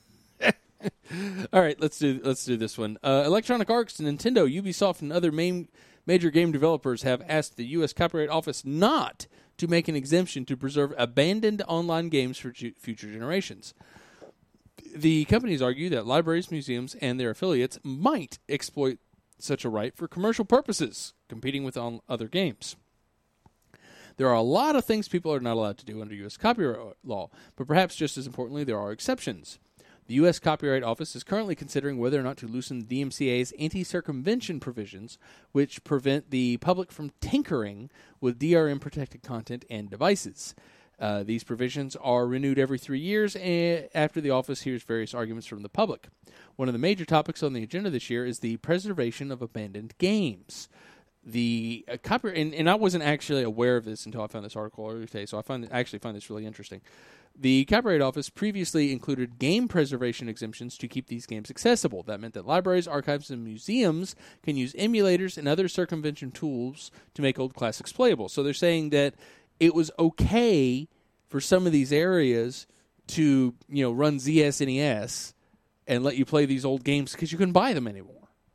all right, let's do let's do this one. Uh, Electronic Arts, Nintendo, Ubisoft, and other main, major game developers have asked the U S Copyright Office not to make an exemption to preserve abandoned online games for ju- future generations. The companies argue that libraries, museums, and their affiliates might exploit such a right for commercial purposes, competing with on other games. There are a lot of things people are not allowed to do under U S copyright law, but perhaps just as importantly, there are exceptions. The U S Copyright Office is currently considering whether or not to loosen the D M C A's anti-circumvention provisions, which prevent the public from tinkering with D R M-protected content and devices. Uh, these provisions are renewed every three years after the office hears various arguments from the public. One of the major topics on the agenda this year is the preservation of abandoned games. The uh, copyright, and, and I wasn't actually aware of this until I found this article earlier today, so I find I actually find this really interesting. The Copyright Office previously included game preservation exemptions to keep these games accessible. That meant that libraries, archives, and museums can use emulators and other circumvention tools to make old classics playable. So they're saying that it was okay for some of these areas to, you know, run Z S N E S and let you play these old games because you couldn't buy them anymore.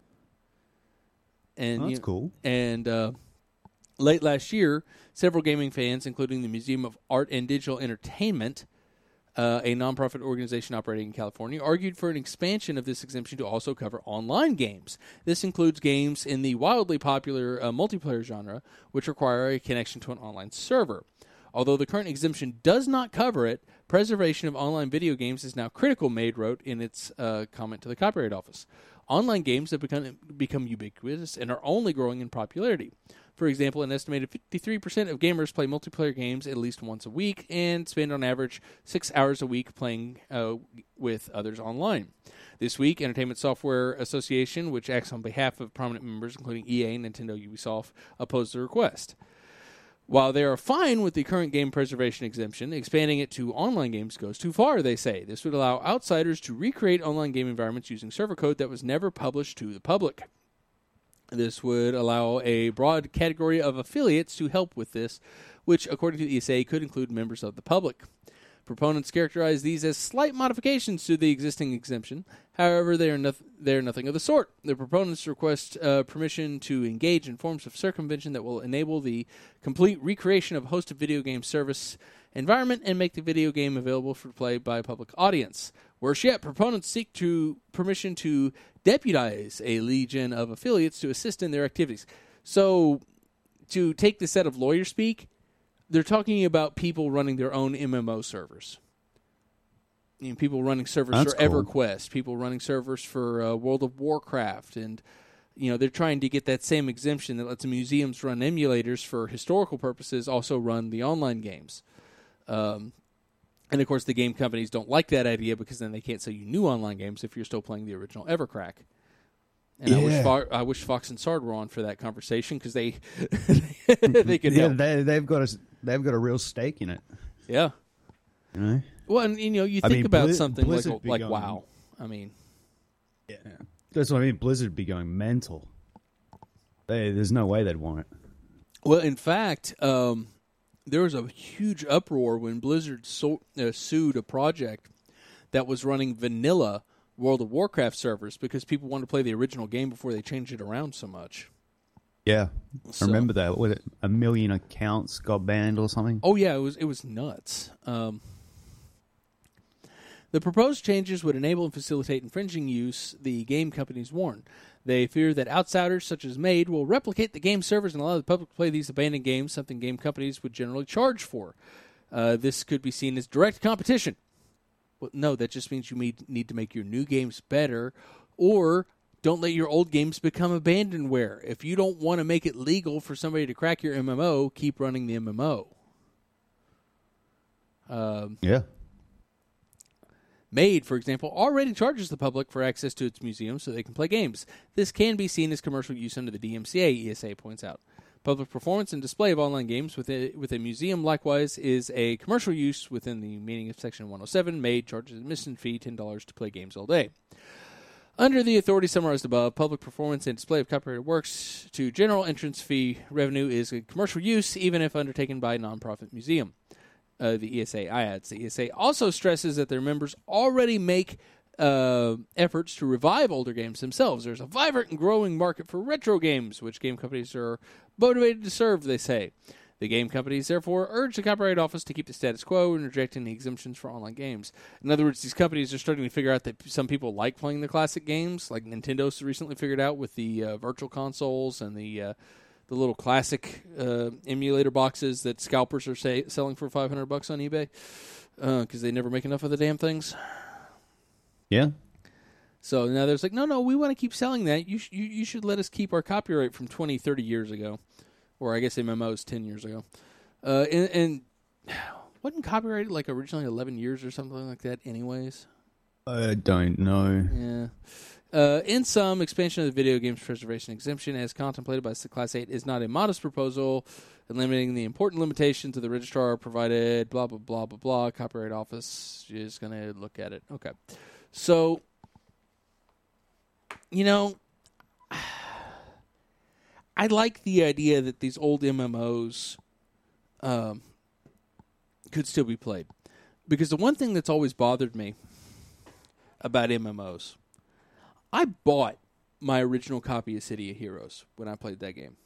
And oh, that's you know, cool. And uh, late last year, several gaming fans, including the Museum of Art and Digital Entertainment, uh, a nonprofit organization operating in California, argued for an expansion of this exemption to also cover online games. This includes games in the wildly popular uh, multiplayer genre, which require a connection to an online server. Although the current exemption does not cover it, preservation of online video games is now critical, Made wrote in its uh, comment to the Copyright Office. Online games have become, become ubiquitous and are only growing in popularity. For example, an estimated fifty-three percent of gamers play multiplayer games at least once a week and spend on average six hours a week playing uh, with others online. This week, Entertainment Software Association, which acts on behalf of prominent members including E A, Nintendo, Ubisoft, opposed the request. While they are fine with the current game preservation exemption, expanding it to online games goes too far, they say. This would allow outsiders to recreate online game environments using server code that was never published to the public. This would allow a broad category of affiliates to help with this, which, according to the E S A, could include members of the public. Proponents characterize these as slight modifications to the existing exemption. However, they are, no- they are nothing of the sort. The proponents request uh, permission to engage in forms of circumvention that will enable the complete recreation of a hosted video game service environment and make the video game available for play by a public audience. Worse yet, proponents seek to permission to deputize a legion of affiliates to assist in their activities. So, to take this out of lawyer speak, they're talking about people running their own M M O servers. You know, people running servers That's for cool. EverQuest, people running servers for uh, World of Warcraft, and you know they're trying to get that same exemption that lets museums run emulators for historical purposes, also run the online games. Um, and of course, the game companies don't like that idea because then they can't sell you new online games if you're still playing the original Evercrack. And I wish Yeah. Fo- I wish Fox and Sard were on for that conversation because they they could Yeah, help. they, they've got a they've got a real stake in it. Yeah. You know. Well, and you know, you I think mean, about Blizz- something Blizzard like be like going- WoW. I mean, Yeah, that's what I mean. Blizzard be going mental. They, there's no way they'd want it. well, in fact, um, there was a huge uproar when Blizzard so, uh, sued a project that was running vanilla World of Warcraft servers because people wanted to play the original game before they changed it around so much. Yeah, So- I remember that. What was it? A million accounts got banned or something. Oh yeah, it was it was nuts. Um, the proposed changes would enable and facilitate infringing use, the game companies warn. They fear that outsiders such as Made will replicate the game servers and allow the public to play these abandoned games, something game companies would generally charge for. Uh, this could be seen as direct competition. Well, no, that just means you need, need to make your new games better, or don't let your old games become abandonware. If you don't want to make it legal for somebody to crack your M M O, keep running the M M O. Um, Yeah, Made, for example, already charges the public for access to its museum so they can play games. This can be seen as commercial use under the D M C A, E S A points out. Public performance and display of online games with a, with a museum, likewise, is a commercial use within the meaning of Section one oh seven. Made charges admission fee ten dollars to play games all day. Under the authority summarized above, public performance and display of copyrighted works to general entrance fee revenue is a commercial use, even if undertaken by a nonprofit museum. Uh, the E S A adds. The E S A also stresses that their members already make uh, efforts to revive older games themselves. There's a vibrant and growing market for retro games, which game companies are motivated to serve, they say. The game companies, therefore, urge the Copyright Office to keep the status quo and reject any exemptions for online games. In other words, these companies are starting to figure out that some people like playing the classic games, like Nintendo's recently figured out with the uh, virtual consoles and the uh, the little classic uh, emulator boxes that scalpers are say, selling for five hundred bucks on eBay because uh, they never make enough of the damn things. yeah. So now there's like, no, no, we want to keep selling that. You, sh- you you should let us keep our copyright from twenty, thirty years ago. Or I guess M M Os ten years ago. Uh, and, and wasn't copyrighted like originally eleven years or something like that anyways? I don't know. Yeah. Uh, in sum, expansion of the video games preservation exemption as contemplated by Class eight is not a modest proposal, eliminating the important limitations of the registrar provided, blah, blah, blah, blah, blah. Copyright Office is going to look at it. Okay. So, you know, I like the idea that these old M M Os um, could still be played. Because the one thing that's always bothered me about M M Os, I bought my original copy of City of Heroes when I played that game.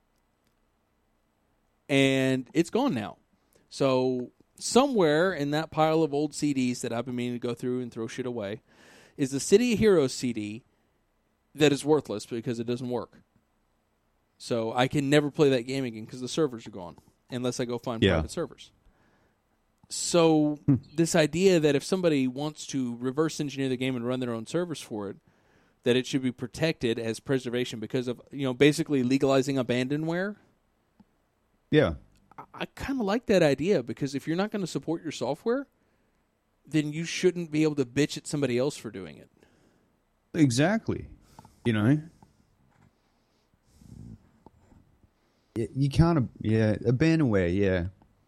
And it's gone now. So somewhere in that pile of old C Ds that I've been meaning to go through and throw shit away is the City of Heroes C D that is worthless because it doesn't work. So I can never play that game again because the servers are gone unless I go find Yeah. private servers. So this idea that if somebody wants to reverse engineer the game and run their own servers for it, that it should be protected as preservation because of, you know, basically legalizing abandonware. Yeah. I, I kind of like that idea because if you're not going to support your software, then you shouldn't be able to bitch at somebody else for doing it. Exactly. You know? y- you can't, yeah, abandonware, yeah.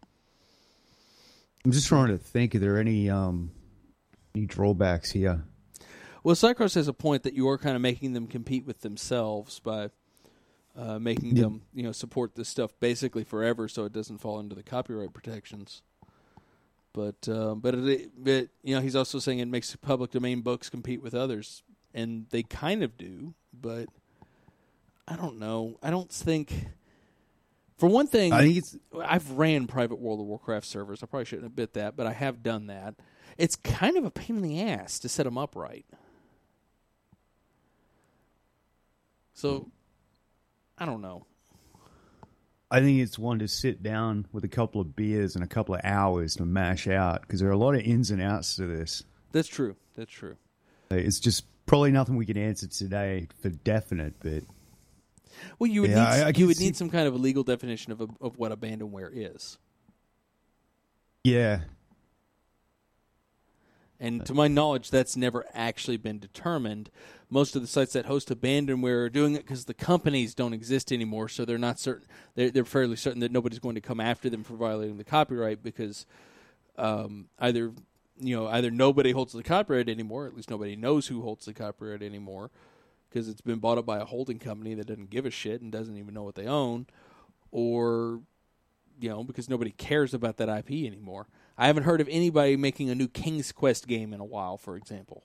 I'm just trying to think, are there any um, any drawbacks here? Well, Cycross has a point that you are kind of making them compete with themselves by uh, making Yeah. them, you know, support this stuff basically forever, so it doesn't fall into the copyright protections. But uh, but it, but you know, he's also saying it makes public domain books compete with others, and they kind of do. But I don't know. I don't think. For one thing, I think it's I've ran private World of Warcraft servers. I probably shouldn't admit that, but I have done that. It's kind of a pain in the ass to set them up right. So, I don't know. I think it's one to sit down with a couple of beers and a couple of hours to mash out, because there are a lot of ins and outs to this. That's true. That's true. It's just probably nothing we can answer today for definite, but Well, you would Yeah, need I- I you can would see- need some kind of a legal definition of a, of what abandonware is. yeah. And to my knowledge, that's never actually been determined. Most of the sites that host abandonware are doing it because the companies don't exist anymore, so they're not certain. They're, they're fairly certain that nobody's going to come after them for violating the copyright because um, either you know either nobody holds the copyright anymore, at least nobody knows who holds the copyright anymore, because it's been bought up by a holding company that doesn't give a shit and doesn't even know what they own, or you know because nobody cares about that I P anymore. I haven't heard of anybody making a new King's Quest game in a while, for example.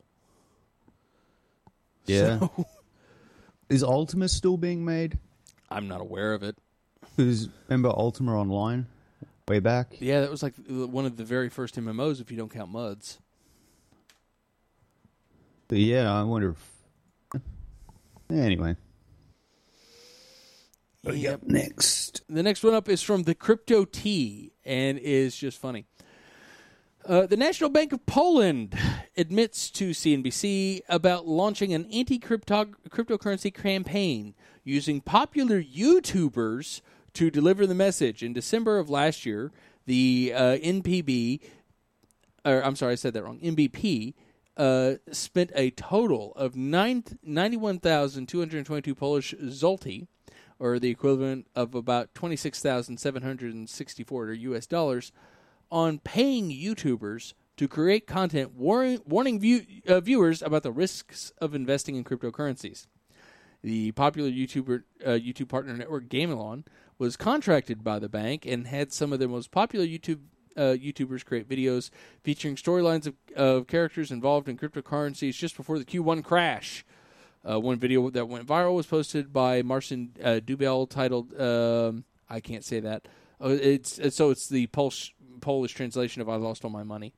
Yeah. So, Is Ultima still being made? I'm not aware of it. Because remember Ultima Online way back? Yeah, that was like one of the very first M M Os, if you don't count MUDs. But yeah, I wonder if... Anyway. Yep. Next. The next one up is from the Crypto T and is just funny. Uh, the National Bank of Poland admits to C N B C about launching an anti-cryptocurrency campaign using popular YouTubers to deliver the message. In December of last year, the uh, N P B, or I'm sorry, I said that wrong, N B P, uh, spent a total of ninety-one thousand two hundred twenty-two Polish zloty, or the equivalent of about twenty-six thousand seven hundred sixty-four U S dollars, on paying YouTubers to create content warning, warning view, uh, viewers about the risks of investing in cryptocurrencies. The popular YouTuber uh, YouTube partner network Gamelon was contracted by the bank and had some of their most popular YouTube uh, YouTubers create videos featuring storylines of, of characters involved in cryptocurrencies just before the Q one crash. Uh, one video that went viral was posted by Marcin uh, Dubel titled, um, I can't say that. Uh, it's So it's the Polish, Polish translation of I Lost All My Money.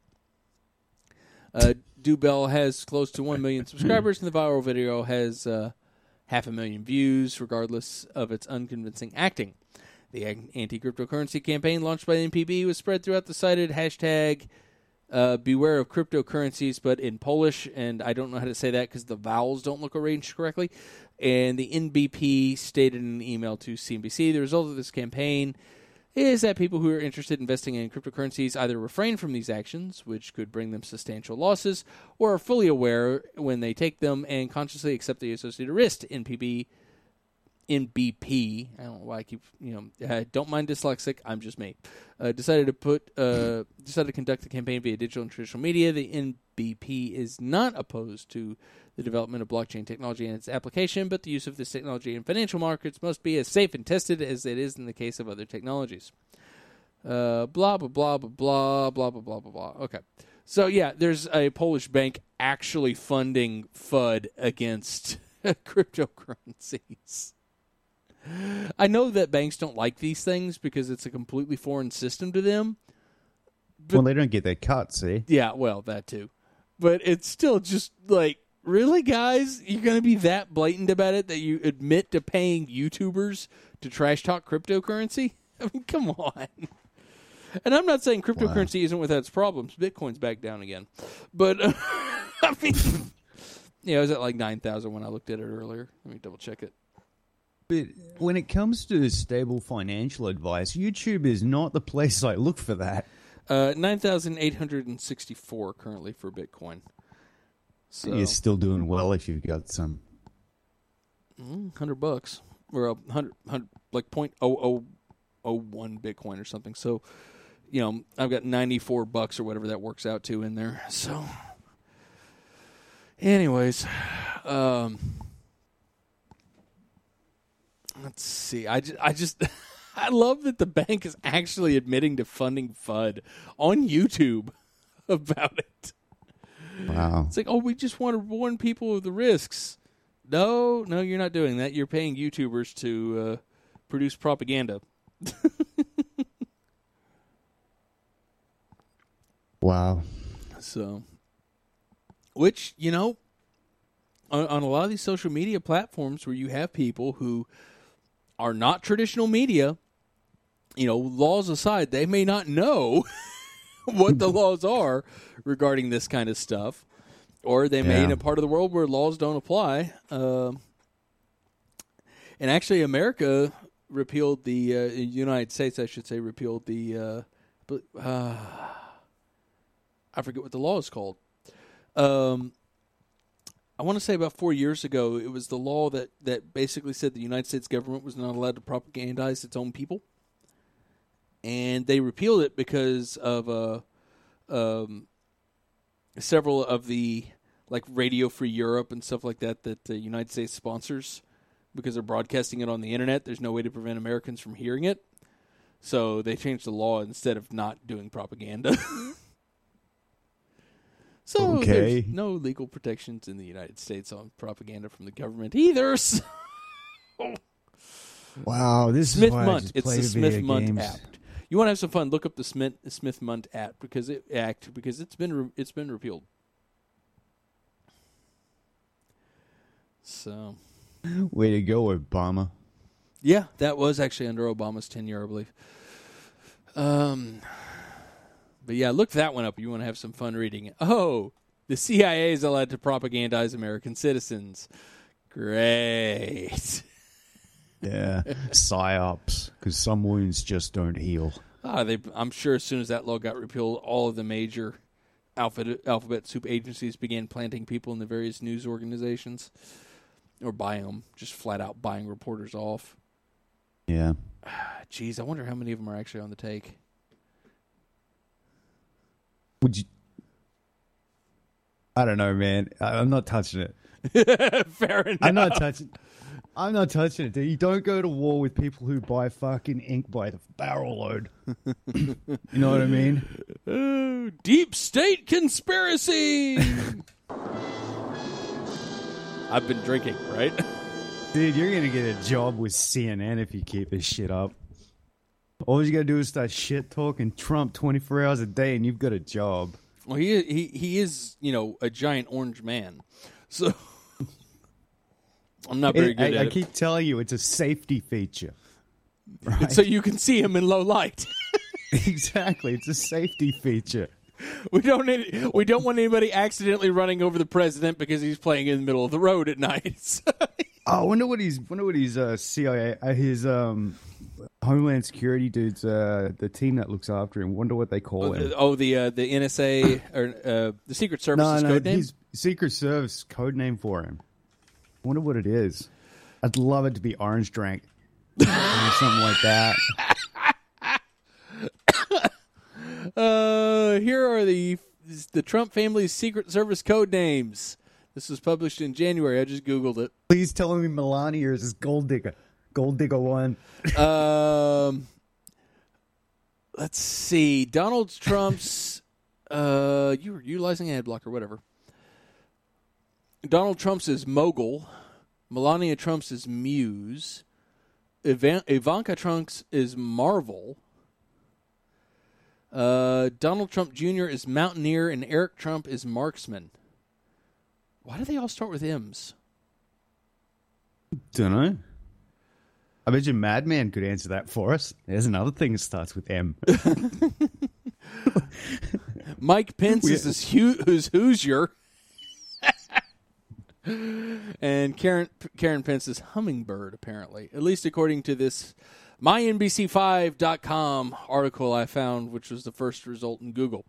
Uh, Dubel has close to one million subscribers, and the viral video has uh, half a million views, regardless of its unconvincing acting. The anti-cryptocurrency campaign launched by the N P B was spread throughout the cited hashtag uh, beware of cryptocurrencies, but in Polish, and I don't know how to say that because the vowels don't look arranged correctly. And the N B P stated in an email to C N B C, the result of this campaign is that people who are interested in investing in cryptocurrencies either refrain from these actions, which could bring them substantial losses, or are fully aware when they take them and consciously accept the associated risk. N P B, N B P, I don't know why I keep, you know, uh, don't mind dyslexic, I'm just me, uh, decided to put, uh, decided to conduct the campaign via digital and traditional media. The N B P is not opposed to the development of blockchain technology and its application, but the use of this technology in financial markets must be as safe and tested as it is in the case of other technologies. Uh, blah, blah, blah, blah, blah, blah, blah, blah, blah, blah. Okay. So, yeah, there's a Polish bank actually funding F U D against cryptocurrencies. I know that banks don't like these things because it's a completely foreign system to them. Well, they don't get their cut, see? Yeah, well, that too. But it's still just like, really, guys? You're going to be that blatant about it that you admit to paying YouTubers to trash talk cryptocurrency? I mean, come on. And I'm not saying cryptocurrency wow. isn't without its problems. Bitcoin's back down again. But, uh, I mean, yeah, I was at like nine thousand when I looked at it earlier. Let me double check it. But when it comes to stable financial advice, YouTube is not the place I look for that. Uh, nine thousand eight hundred sixty-four currently for Bitcoin. So, you're still doing well if you've got some. Mm, one hundred bucks. or a hundred, hundred like point oh oh oh one Bitcoin or something. So, you know, I've got ninety-four bucks or whatever that works out to in there. So, anyways, um, let's see. I just, I just, I love that the bank is actually admitting to funding F U D on YouTube about it. Wow. It's like, oh, we just want to warn people of the risks. No, no, you're not doing that. You're paying YouTubers to uh, produce propaganda. Wow. So, which, you know, on, on a lot of these social media platforms where you have people who are not traditional media, you know, laws aside, they may not know what the laws are regarding this kind of stuff, or they may Yeah. in a part of the world where laws don't apply. Uh, and actually, America repealed the uh, United States, I should say, repealed the. Uh, but, uh, I forget what the law is called. Um, I want to say about four years ago, it was the law that, that basically said the United States government was not allowed to propagandize its own people. And they repealed it because of uh, um, several of the, like, Radio Free Europe and stuff like that, that the United States sponsors. Because they're broadcasting it on the internet, there's no way to prevent Americans from hearing it. So they changed the law instead of not doing propaganda. So Okay. there's no legal protections in the United States on propaganda from the government either. So Wow, this Smith is why I Munt. just It's play the Smith video Munt games. app. You want to have some fun? Look up the Smith Smith Munt app because it act because it's been re, it's been repealed. So Way to go, Obama. yeah, that was actually under Obama's tenure, I believe. Um, but yeah, look that one up. You want to have some fun reading it. Oh, the C I A is allowed to propagandize American citizens. Great. Yeah, psyops, because some wounds just don't heal. Ah, they. I'm sure as soon as that law got repealed, all of the major alphabet, alphabet soup agencies began planting people in the various news organizations, or buying them, just flat out buying reporters off. Yeah. Jeez, I wonder how many of them are actually on the take. Would you? I don't know, man. I- I'm not touching it. Fair enough. I'm not touching. I'm not touching it, dude. You don't go to war with people who buy fucking ink by the barrel load. You know what I mean? Oh, deep state conspiracy. I've been drinking, right? Dude, you're gonna get a job with C N N if you keep this shit up. All you gotta do is start shit talking Trump twenty-four hours a day, and you've got a job. Well, he he he is, you know, a giant orange man, so I'm not very It- good I, at I it. keep telling you, it's a safety feature. Right? So you can see him in low light. Exactly, it's a safety feature. We don't need, we don't want anybody accidentally running over the president because he's playing in the middle of the road at night. Oh, I wonder what he's. Wonder what his uh, C I A, uh, his um, Homeland Security dudes, uh, the team that looks after him. Wonder what they call him. oh, the uh, the N S A or uh, the Secret Service's No, no, code name. his Secret Service code name for him. Wonder what it is. I'd love it to be Orange Drank or something like that. Uh, here are the the Trump family's Secret Service code names. This was published in January. I just Googled it. Please tell me Melania is Gold Digger. Gold Digger one. Um, let's see. Donald Trump's uh, you were utilizing ad blocker, whatever. Donald Trump's is Mogul. Melania Trump's is Muse. Ivan- Ivanka Trump's is Marvel. Uh, Donald Trump Junior is Mountaineer, and Eric Trump is Marksman. Why do they all start with M's? Don't know. I bet you Madman could answer that for us. There's another thing that starts with M. Mike Pence We- is this hu- who's Hoosier. And Karen Karen Pence is Hummingbird, apparently. At least according to this my N B C five dot com article I found, which was the first result in Google.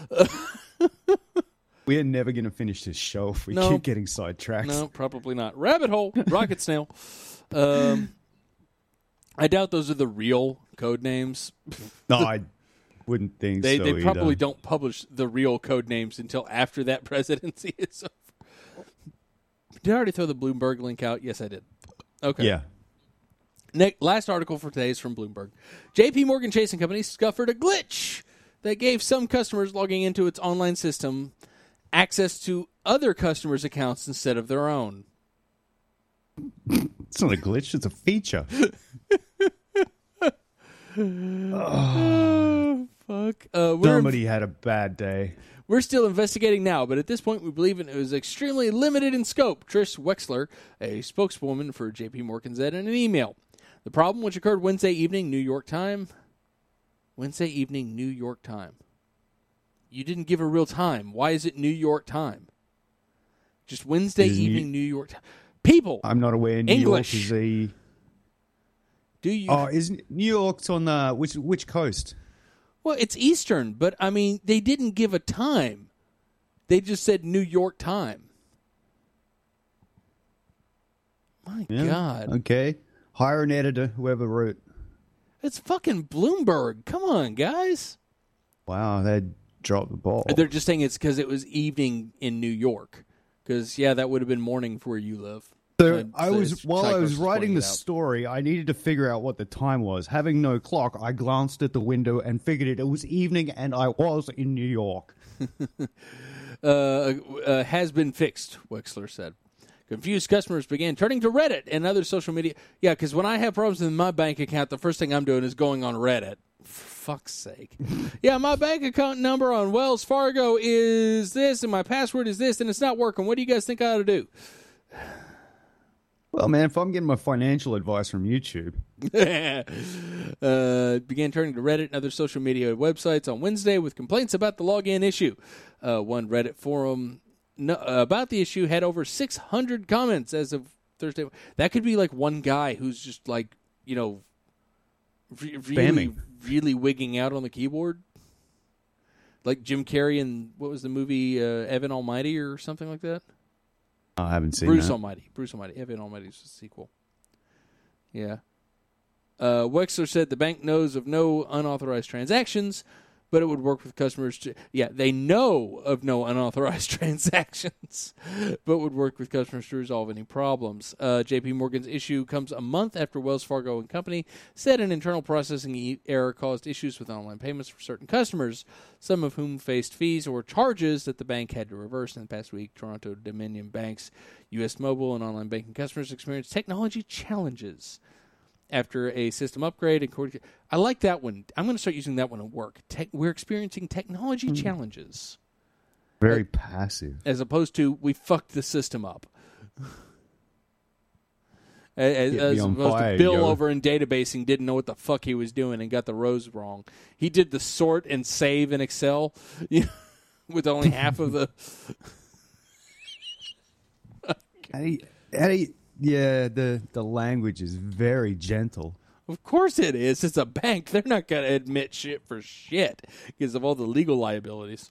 We are never going to finish this show if we No. keep getting sidetracked. No, probably not. Rabbit hole, rocket snail. Um, I doubt those are the real code names. No, I wouldn't think They so they probably either. don't publish the real code names until after that presidency is over. Did I already throw the Bloomberg link out? Yes, I did. Okay. Yeah. Next, last article for today is from Bloomberg. J P Morgan Chase and Company suffered a glitch that gave some customers logging into its online system access to other customers' accounts instead of their own. It's not a glitch, it's a feature. Oh, fuck. Uh, we're, Somebody had a bad day. we're still investigating now, but at this point we believe it was extremely limited in scope. Trish Wexler, a spokeswoman for J P Morgan, said in an email. The problem, which occurred Wednesday evening, New York time. Wednesday evening, New York time. You didn't give a real time. Why is it New York time? Just Wednesday Is evening, New- New York time. People, I'm not aware New English. York is a... do you... Oh, isn't New York's on the... Which, which coast? Well, it's Eastern, but, I mean, they didn't give a time. They just said New York time. My Yeah. God. Okay. Hire an editor, whoever wrote. It's fucking Bloomberg. Come on, guys. Wow, they dropped the ball. They're just saying it's because it was evening in New York. Because, yeah, that would have been morning for where you live. So And I so was it's- while I Cyclops was is writing pointing the it out. story, I needed to figure out what the time was. Having no clock, I glanced at the window and figured it, it was evening, and I was in New York. uh, uh, has been fixed, Wexler said. Confused customers began turning to Reddit and other social media. Yeah, because when I have problems with my bank account, the first thing I'm doing is going on Reddit. For fuck's sake. Yeah, my bank account number on Wells Fargo is this, and my password is this, and it's not working. What do you guys think I ought to do? Well, man, if I'm getting my financial advice from YouTube, uh, began turning to Reddit and other social media websites on Wednesday with complaints about the login issue. Uh, one Reddit forum no, uh, about the issue had over six hundred comments as of Thursday. That could be like one guy who's just like, you know, re- really, Spamming. really wigging out on the keyboard. Like Jim Carrey in, what was the movie, uh, Evan Almighty or something like that? I haven't seen Bruce that. Almighty. Bruce Almighty. Evan Almighty's a sequel. Yeah. Uh, Wexler said the bank knows of no unauthorized transactions, but it would work with customers to... Yeah, they know of no unauthorized transactions, but would work with customers to resolve any problems. Uh, J P Morgan's issue comes a month after Wells Fargo and Company said an internal processing e- error caused issues with online payments for certain customers, some of whom faced fees or charges that the bank had to reverse. In the past week, Toronto Dominion Bank's U S mobile and online banking customers experienced technology challenges after a system upgrade. And I like that one. I'm going to start using that one at work. Te- we're experiencing technology Mm. challenges. Very Like- passive. As opposed to, we fucked the system up. As, Get as me on opposed fire, to Bill yo. over in databasing didn't know what the fuck he was doing and got the rows wrong. He did the sort and save in Excel you know, with only half of the... How do you- how do you- yeah, the, the language is very gentle. Of course it is. It's a bank. They're not going to admit shit for shit because of all the legal liabilities.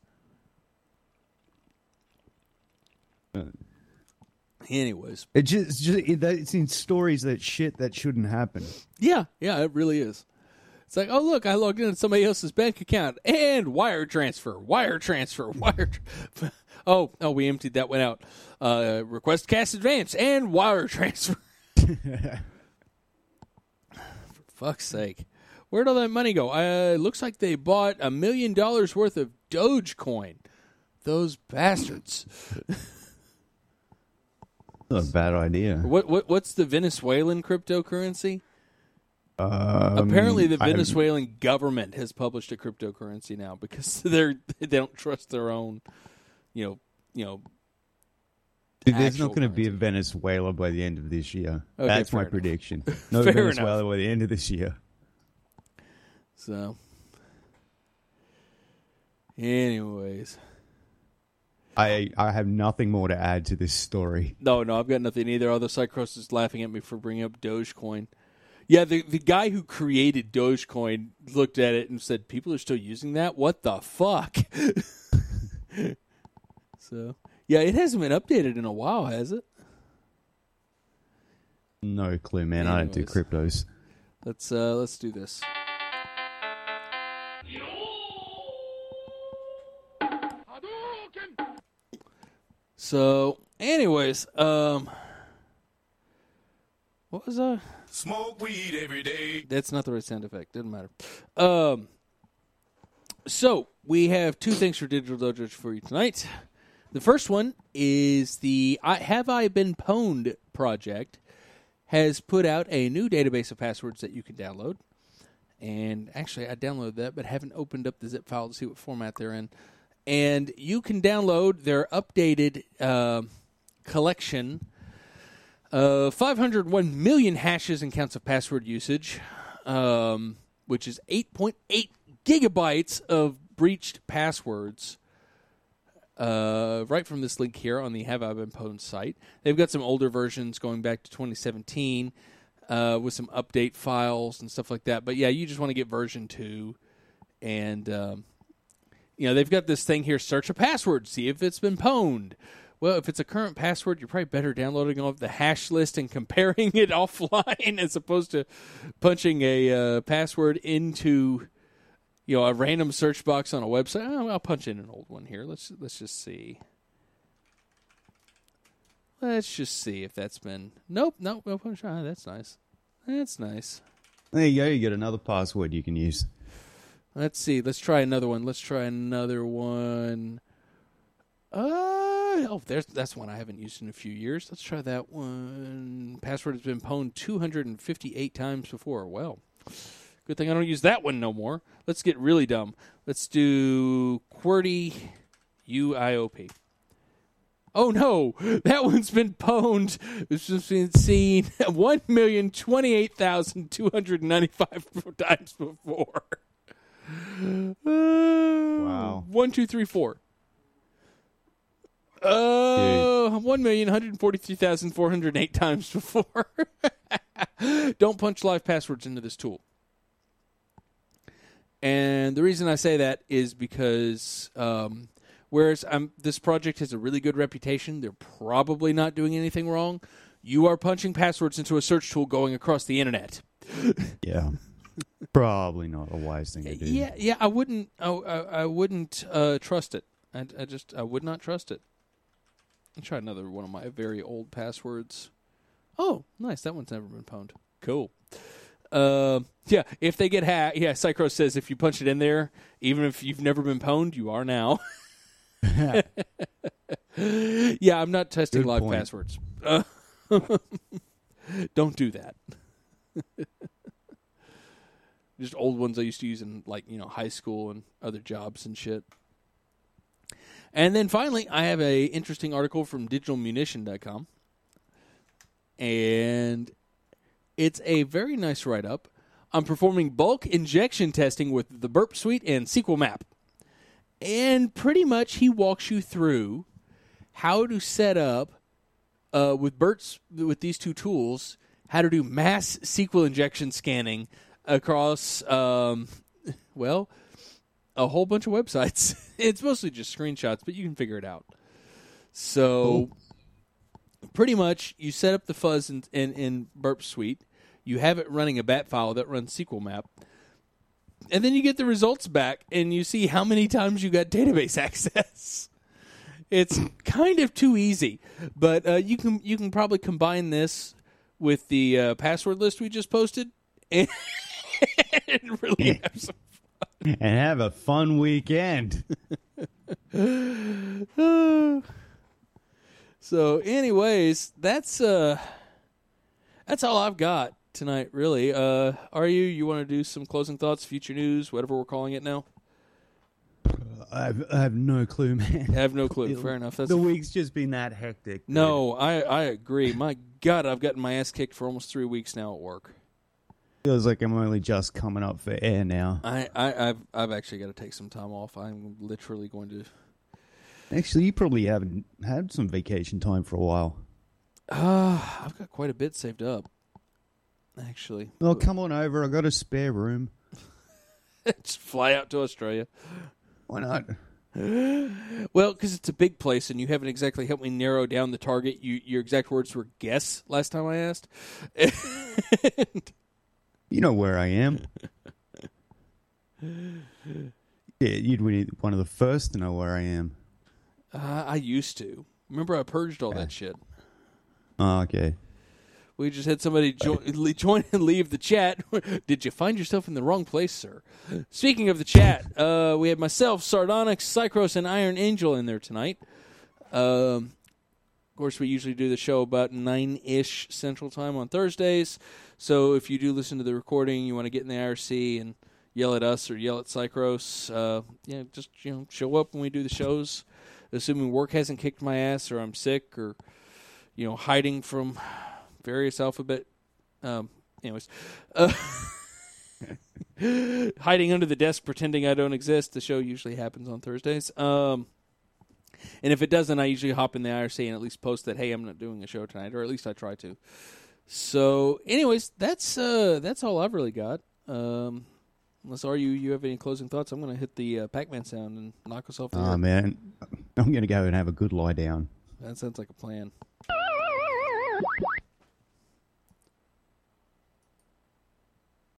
Anyways. It just, it's just it, that- it's in stories that shit that shouldn't happen. Yeah, yeah, it really is. It's like, oh, look, I logged into somebody else's bank account and wire transfer, wire transfer, wire. Tra- oh, oh, we emptied that one out. Uh, request cash advance and wire transfer. For fuck's sake. Where'd all that money go? Uh, looks like they bought a million dollars worth of Dogecoin. Those bastards. Not a bad idea. What what what's the Venezuelan cryptocurrency? Um, Apparently, the I- Venezuelan government has published a cryptocurrency now because they're they don't trust their own, you know, you know. Dude, there's actual not going to be a currency. Venezuela by the end of this year. Okay, That's fair my enough. prediction. No Fair Venezuela enough. by the end of this year. So, anyways, I I have nothing more to add to this story. no, no, I've got nothing either. Although Cycros is laughing at me for bringing up Dogecoin. Yeah, the the guy who created Dogecoin looked at it and said, "People are still using that? What the fuck?" So, yeah, it hasn't been updated in a while, has it? No clue, man. I don't do Anyways. cryptos. Let's uh, let's do this. So, anyways, um, what was I? Smoke weed every day. That's not the right sound effect. Doesn't matter. Um, so we have two things for Digital Dojo for you tonight. The first one is the I, Have I Been Pwned project has put out a new database of passwords that you can download. And actually, I downloaded that, but haven't opened up the zip file to see what format they're in. And you can download their updated uh, collection of five hundred one million hashes and counts of password usage, um, which is eight point eight gigabytes of breached passwords. Uh, right from this link here on the Have I Been Pwned site. They've got some older versions going back to twenty seventeen uh, with some update files and stuff like that. But yeah, you just want to get version two. And, um, you know, they've got this thing here, search a password, see if it's been pwned. Well, if it's a current password, you're probably better downloading off the hash list and comparing it offline as opposed to punching a uh, password into... You know, a random search box on a website. Oh, I'll punch in an old one here. Let's let's just see. Let's just see if that's been. Nope, nope, no punch. Ah, that's nice. That's nice. There you go. You get another password you can use. Let's see. Let's try another one. Let's try another one. Uh oh, there's that's one I haven't used in a few years. Let's try that one. Password has been pwned two hundred fifty-eight times before. Well. Good thing I don't use that one no more. Let's get really dumb. Let's do QWERTY U I O P. Oh, no. That one's been pwned. It's just been seen one million twenty-eight thousand two hundred ninety-five times before. Wow. One, two, three, four. Uh, one million one hundred forty-three thousand four hundred eight times before. Don't punch live passwords into this tool. And the reason I say that is because um, whereas I'm, this project has a really good reputation, they're probably not doing anything wrong. You are punching passwords into a search tool going across the internet. Yeah, probably not a wise thing to do. Yeah, yeah, I wouldn't, I, I, I wouldn't uh, trust it. I, I just, I would not trust it. I'll try another one of my very old passwords. Oh, nice, that one's never been pwned. Cool. Uh, yeah, if they get hacked, yeah, Psychro says if you punch it in there, even if you've never been pwned, you are now. Yeah, I'm not testing Good live point. passwords. Uh, don't do that. Just old ones I used to use in, like, you know, high school and other jobs and shit. And then finally, I have a interesting article from digital munition dot com. And it's a very nice write-up on performing bulk injection testing with the Burp Suite and S Q L Map. And pretty much he walks you through how to set up, uh, with Burt's, with these two tools, how to do mass S Q L injection scanning across, um, well, a whole bunch of websites. It's mostly just screenshots, but you can figure it out. So... Cool. Pretty much, you set up the fuzz in, in, in Burp Suite. You have it running a bat file that runs S Q L Map. And then you get the results back, and you see how many times you got database access. It's kind of too easy. But uh, you can you can probably combine this with the uh, password list we just posted and, and really have some fun. And have a fun weekend. So, anyways, that's uh, that's all I've got tonight, really. Uh, are you? You want to do some closing thoughts, future news, whatever we're calling it now? I have, I have no clue, man. I have no clue. Fair enough. That's the week's just been that hectic. Dude. No, I, I agree. My God, I've gotten my ass kicked for almost three weeks now at work. Feels like I'm only just coming up for air now. I, I, I've I've actually got to take some time off. I'm literally going to... Actually, you probably haven't had some vacation time for a while. Uh, I've got quite a bit saved up, actually. Well, come on over. I got a spare room. Just fly out to Australia. Why not? Well, because it's a big place, and you haven't exactly helped me narrow down the target. You, your exact words were "guess" last time I asked. And You know where I am. Yeah, you'd be one of the first to know where I am. Uh, I used to. Remember, I purged all Yeah. that shit. Oh, okay. We just had somebody jo- join and leave the chat. Did you find yourself in the wrong place, sir? Speaking of the chat, uh, we had myself, Sardonyx, Cycros, and Iron Angel in there tonight. Um, of course, we usually do the show about nine-ish Central Time on Thursdays. So if you do listen to the recording, you want to get in the I R C and yell at us or yell at Cycros, uh, yeah, just you know, show up when we do the shows. Assuming work hasn't kicked my ass or I'm sick or, you know, hiding from various alphabet. Um, anyways. Uh, hiding under the desk pretending I don't exist. The show usually happens on Thursdays. Um, and if it doesn't, I usually hop in the I R C and at least post that, hey, I'm not doing a show tonight, or at least I try to. So, anyways, that's uh, that's all I've really got. Um, unless, are you, you have any closing thoughts? I'm going to hit the uh, Pac-Man sound and knock us off the Oh, air. man. I'm going to go and have a good lie down. That sounds like a plan.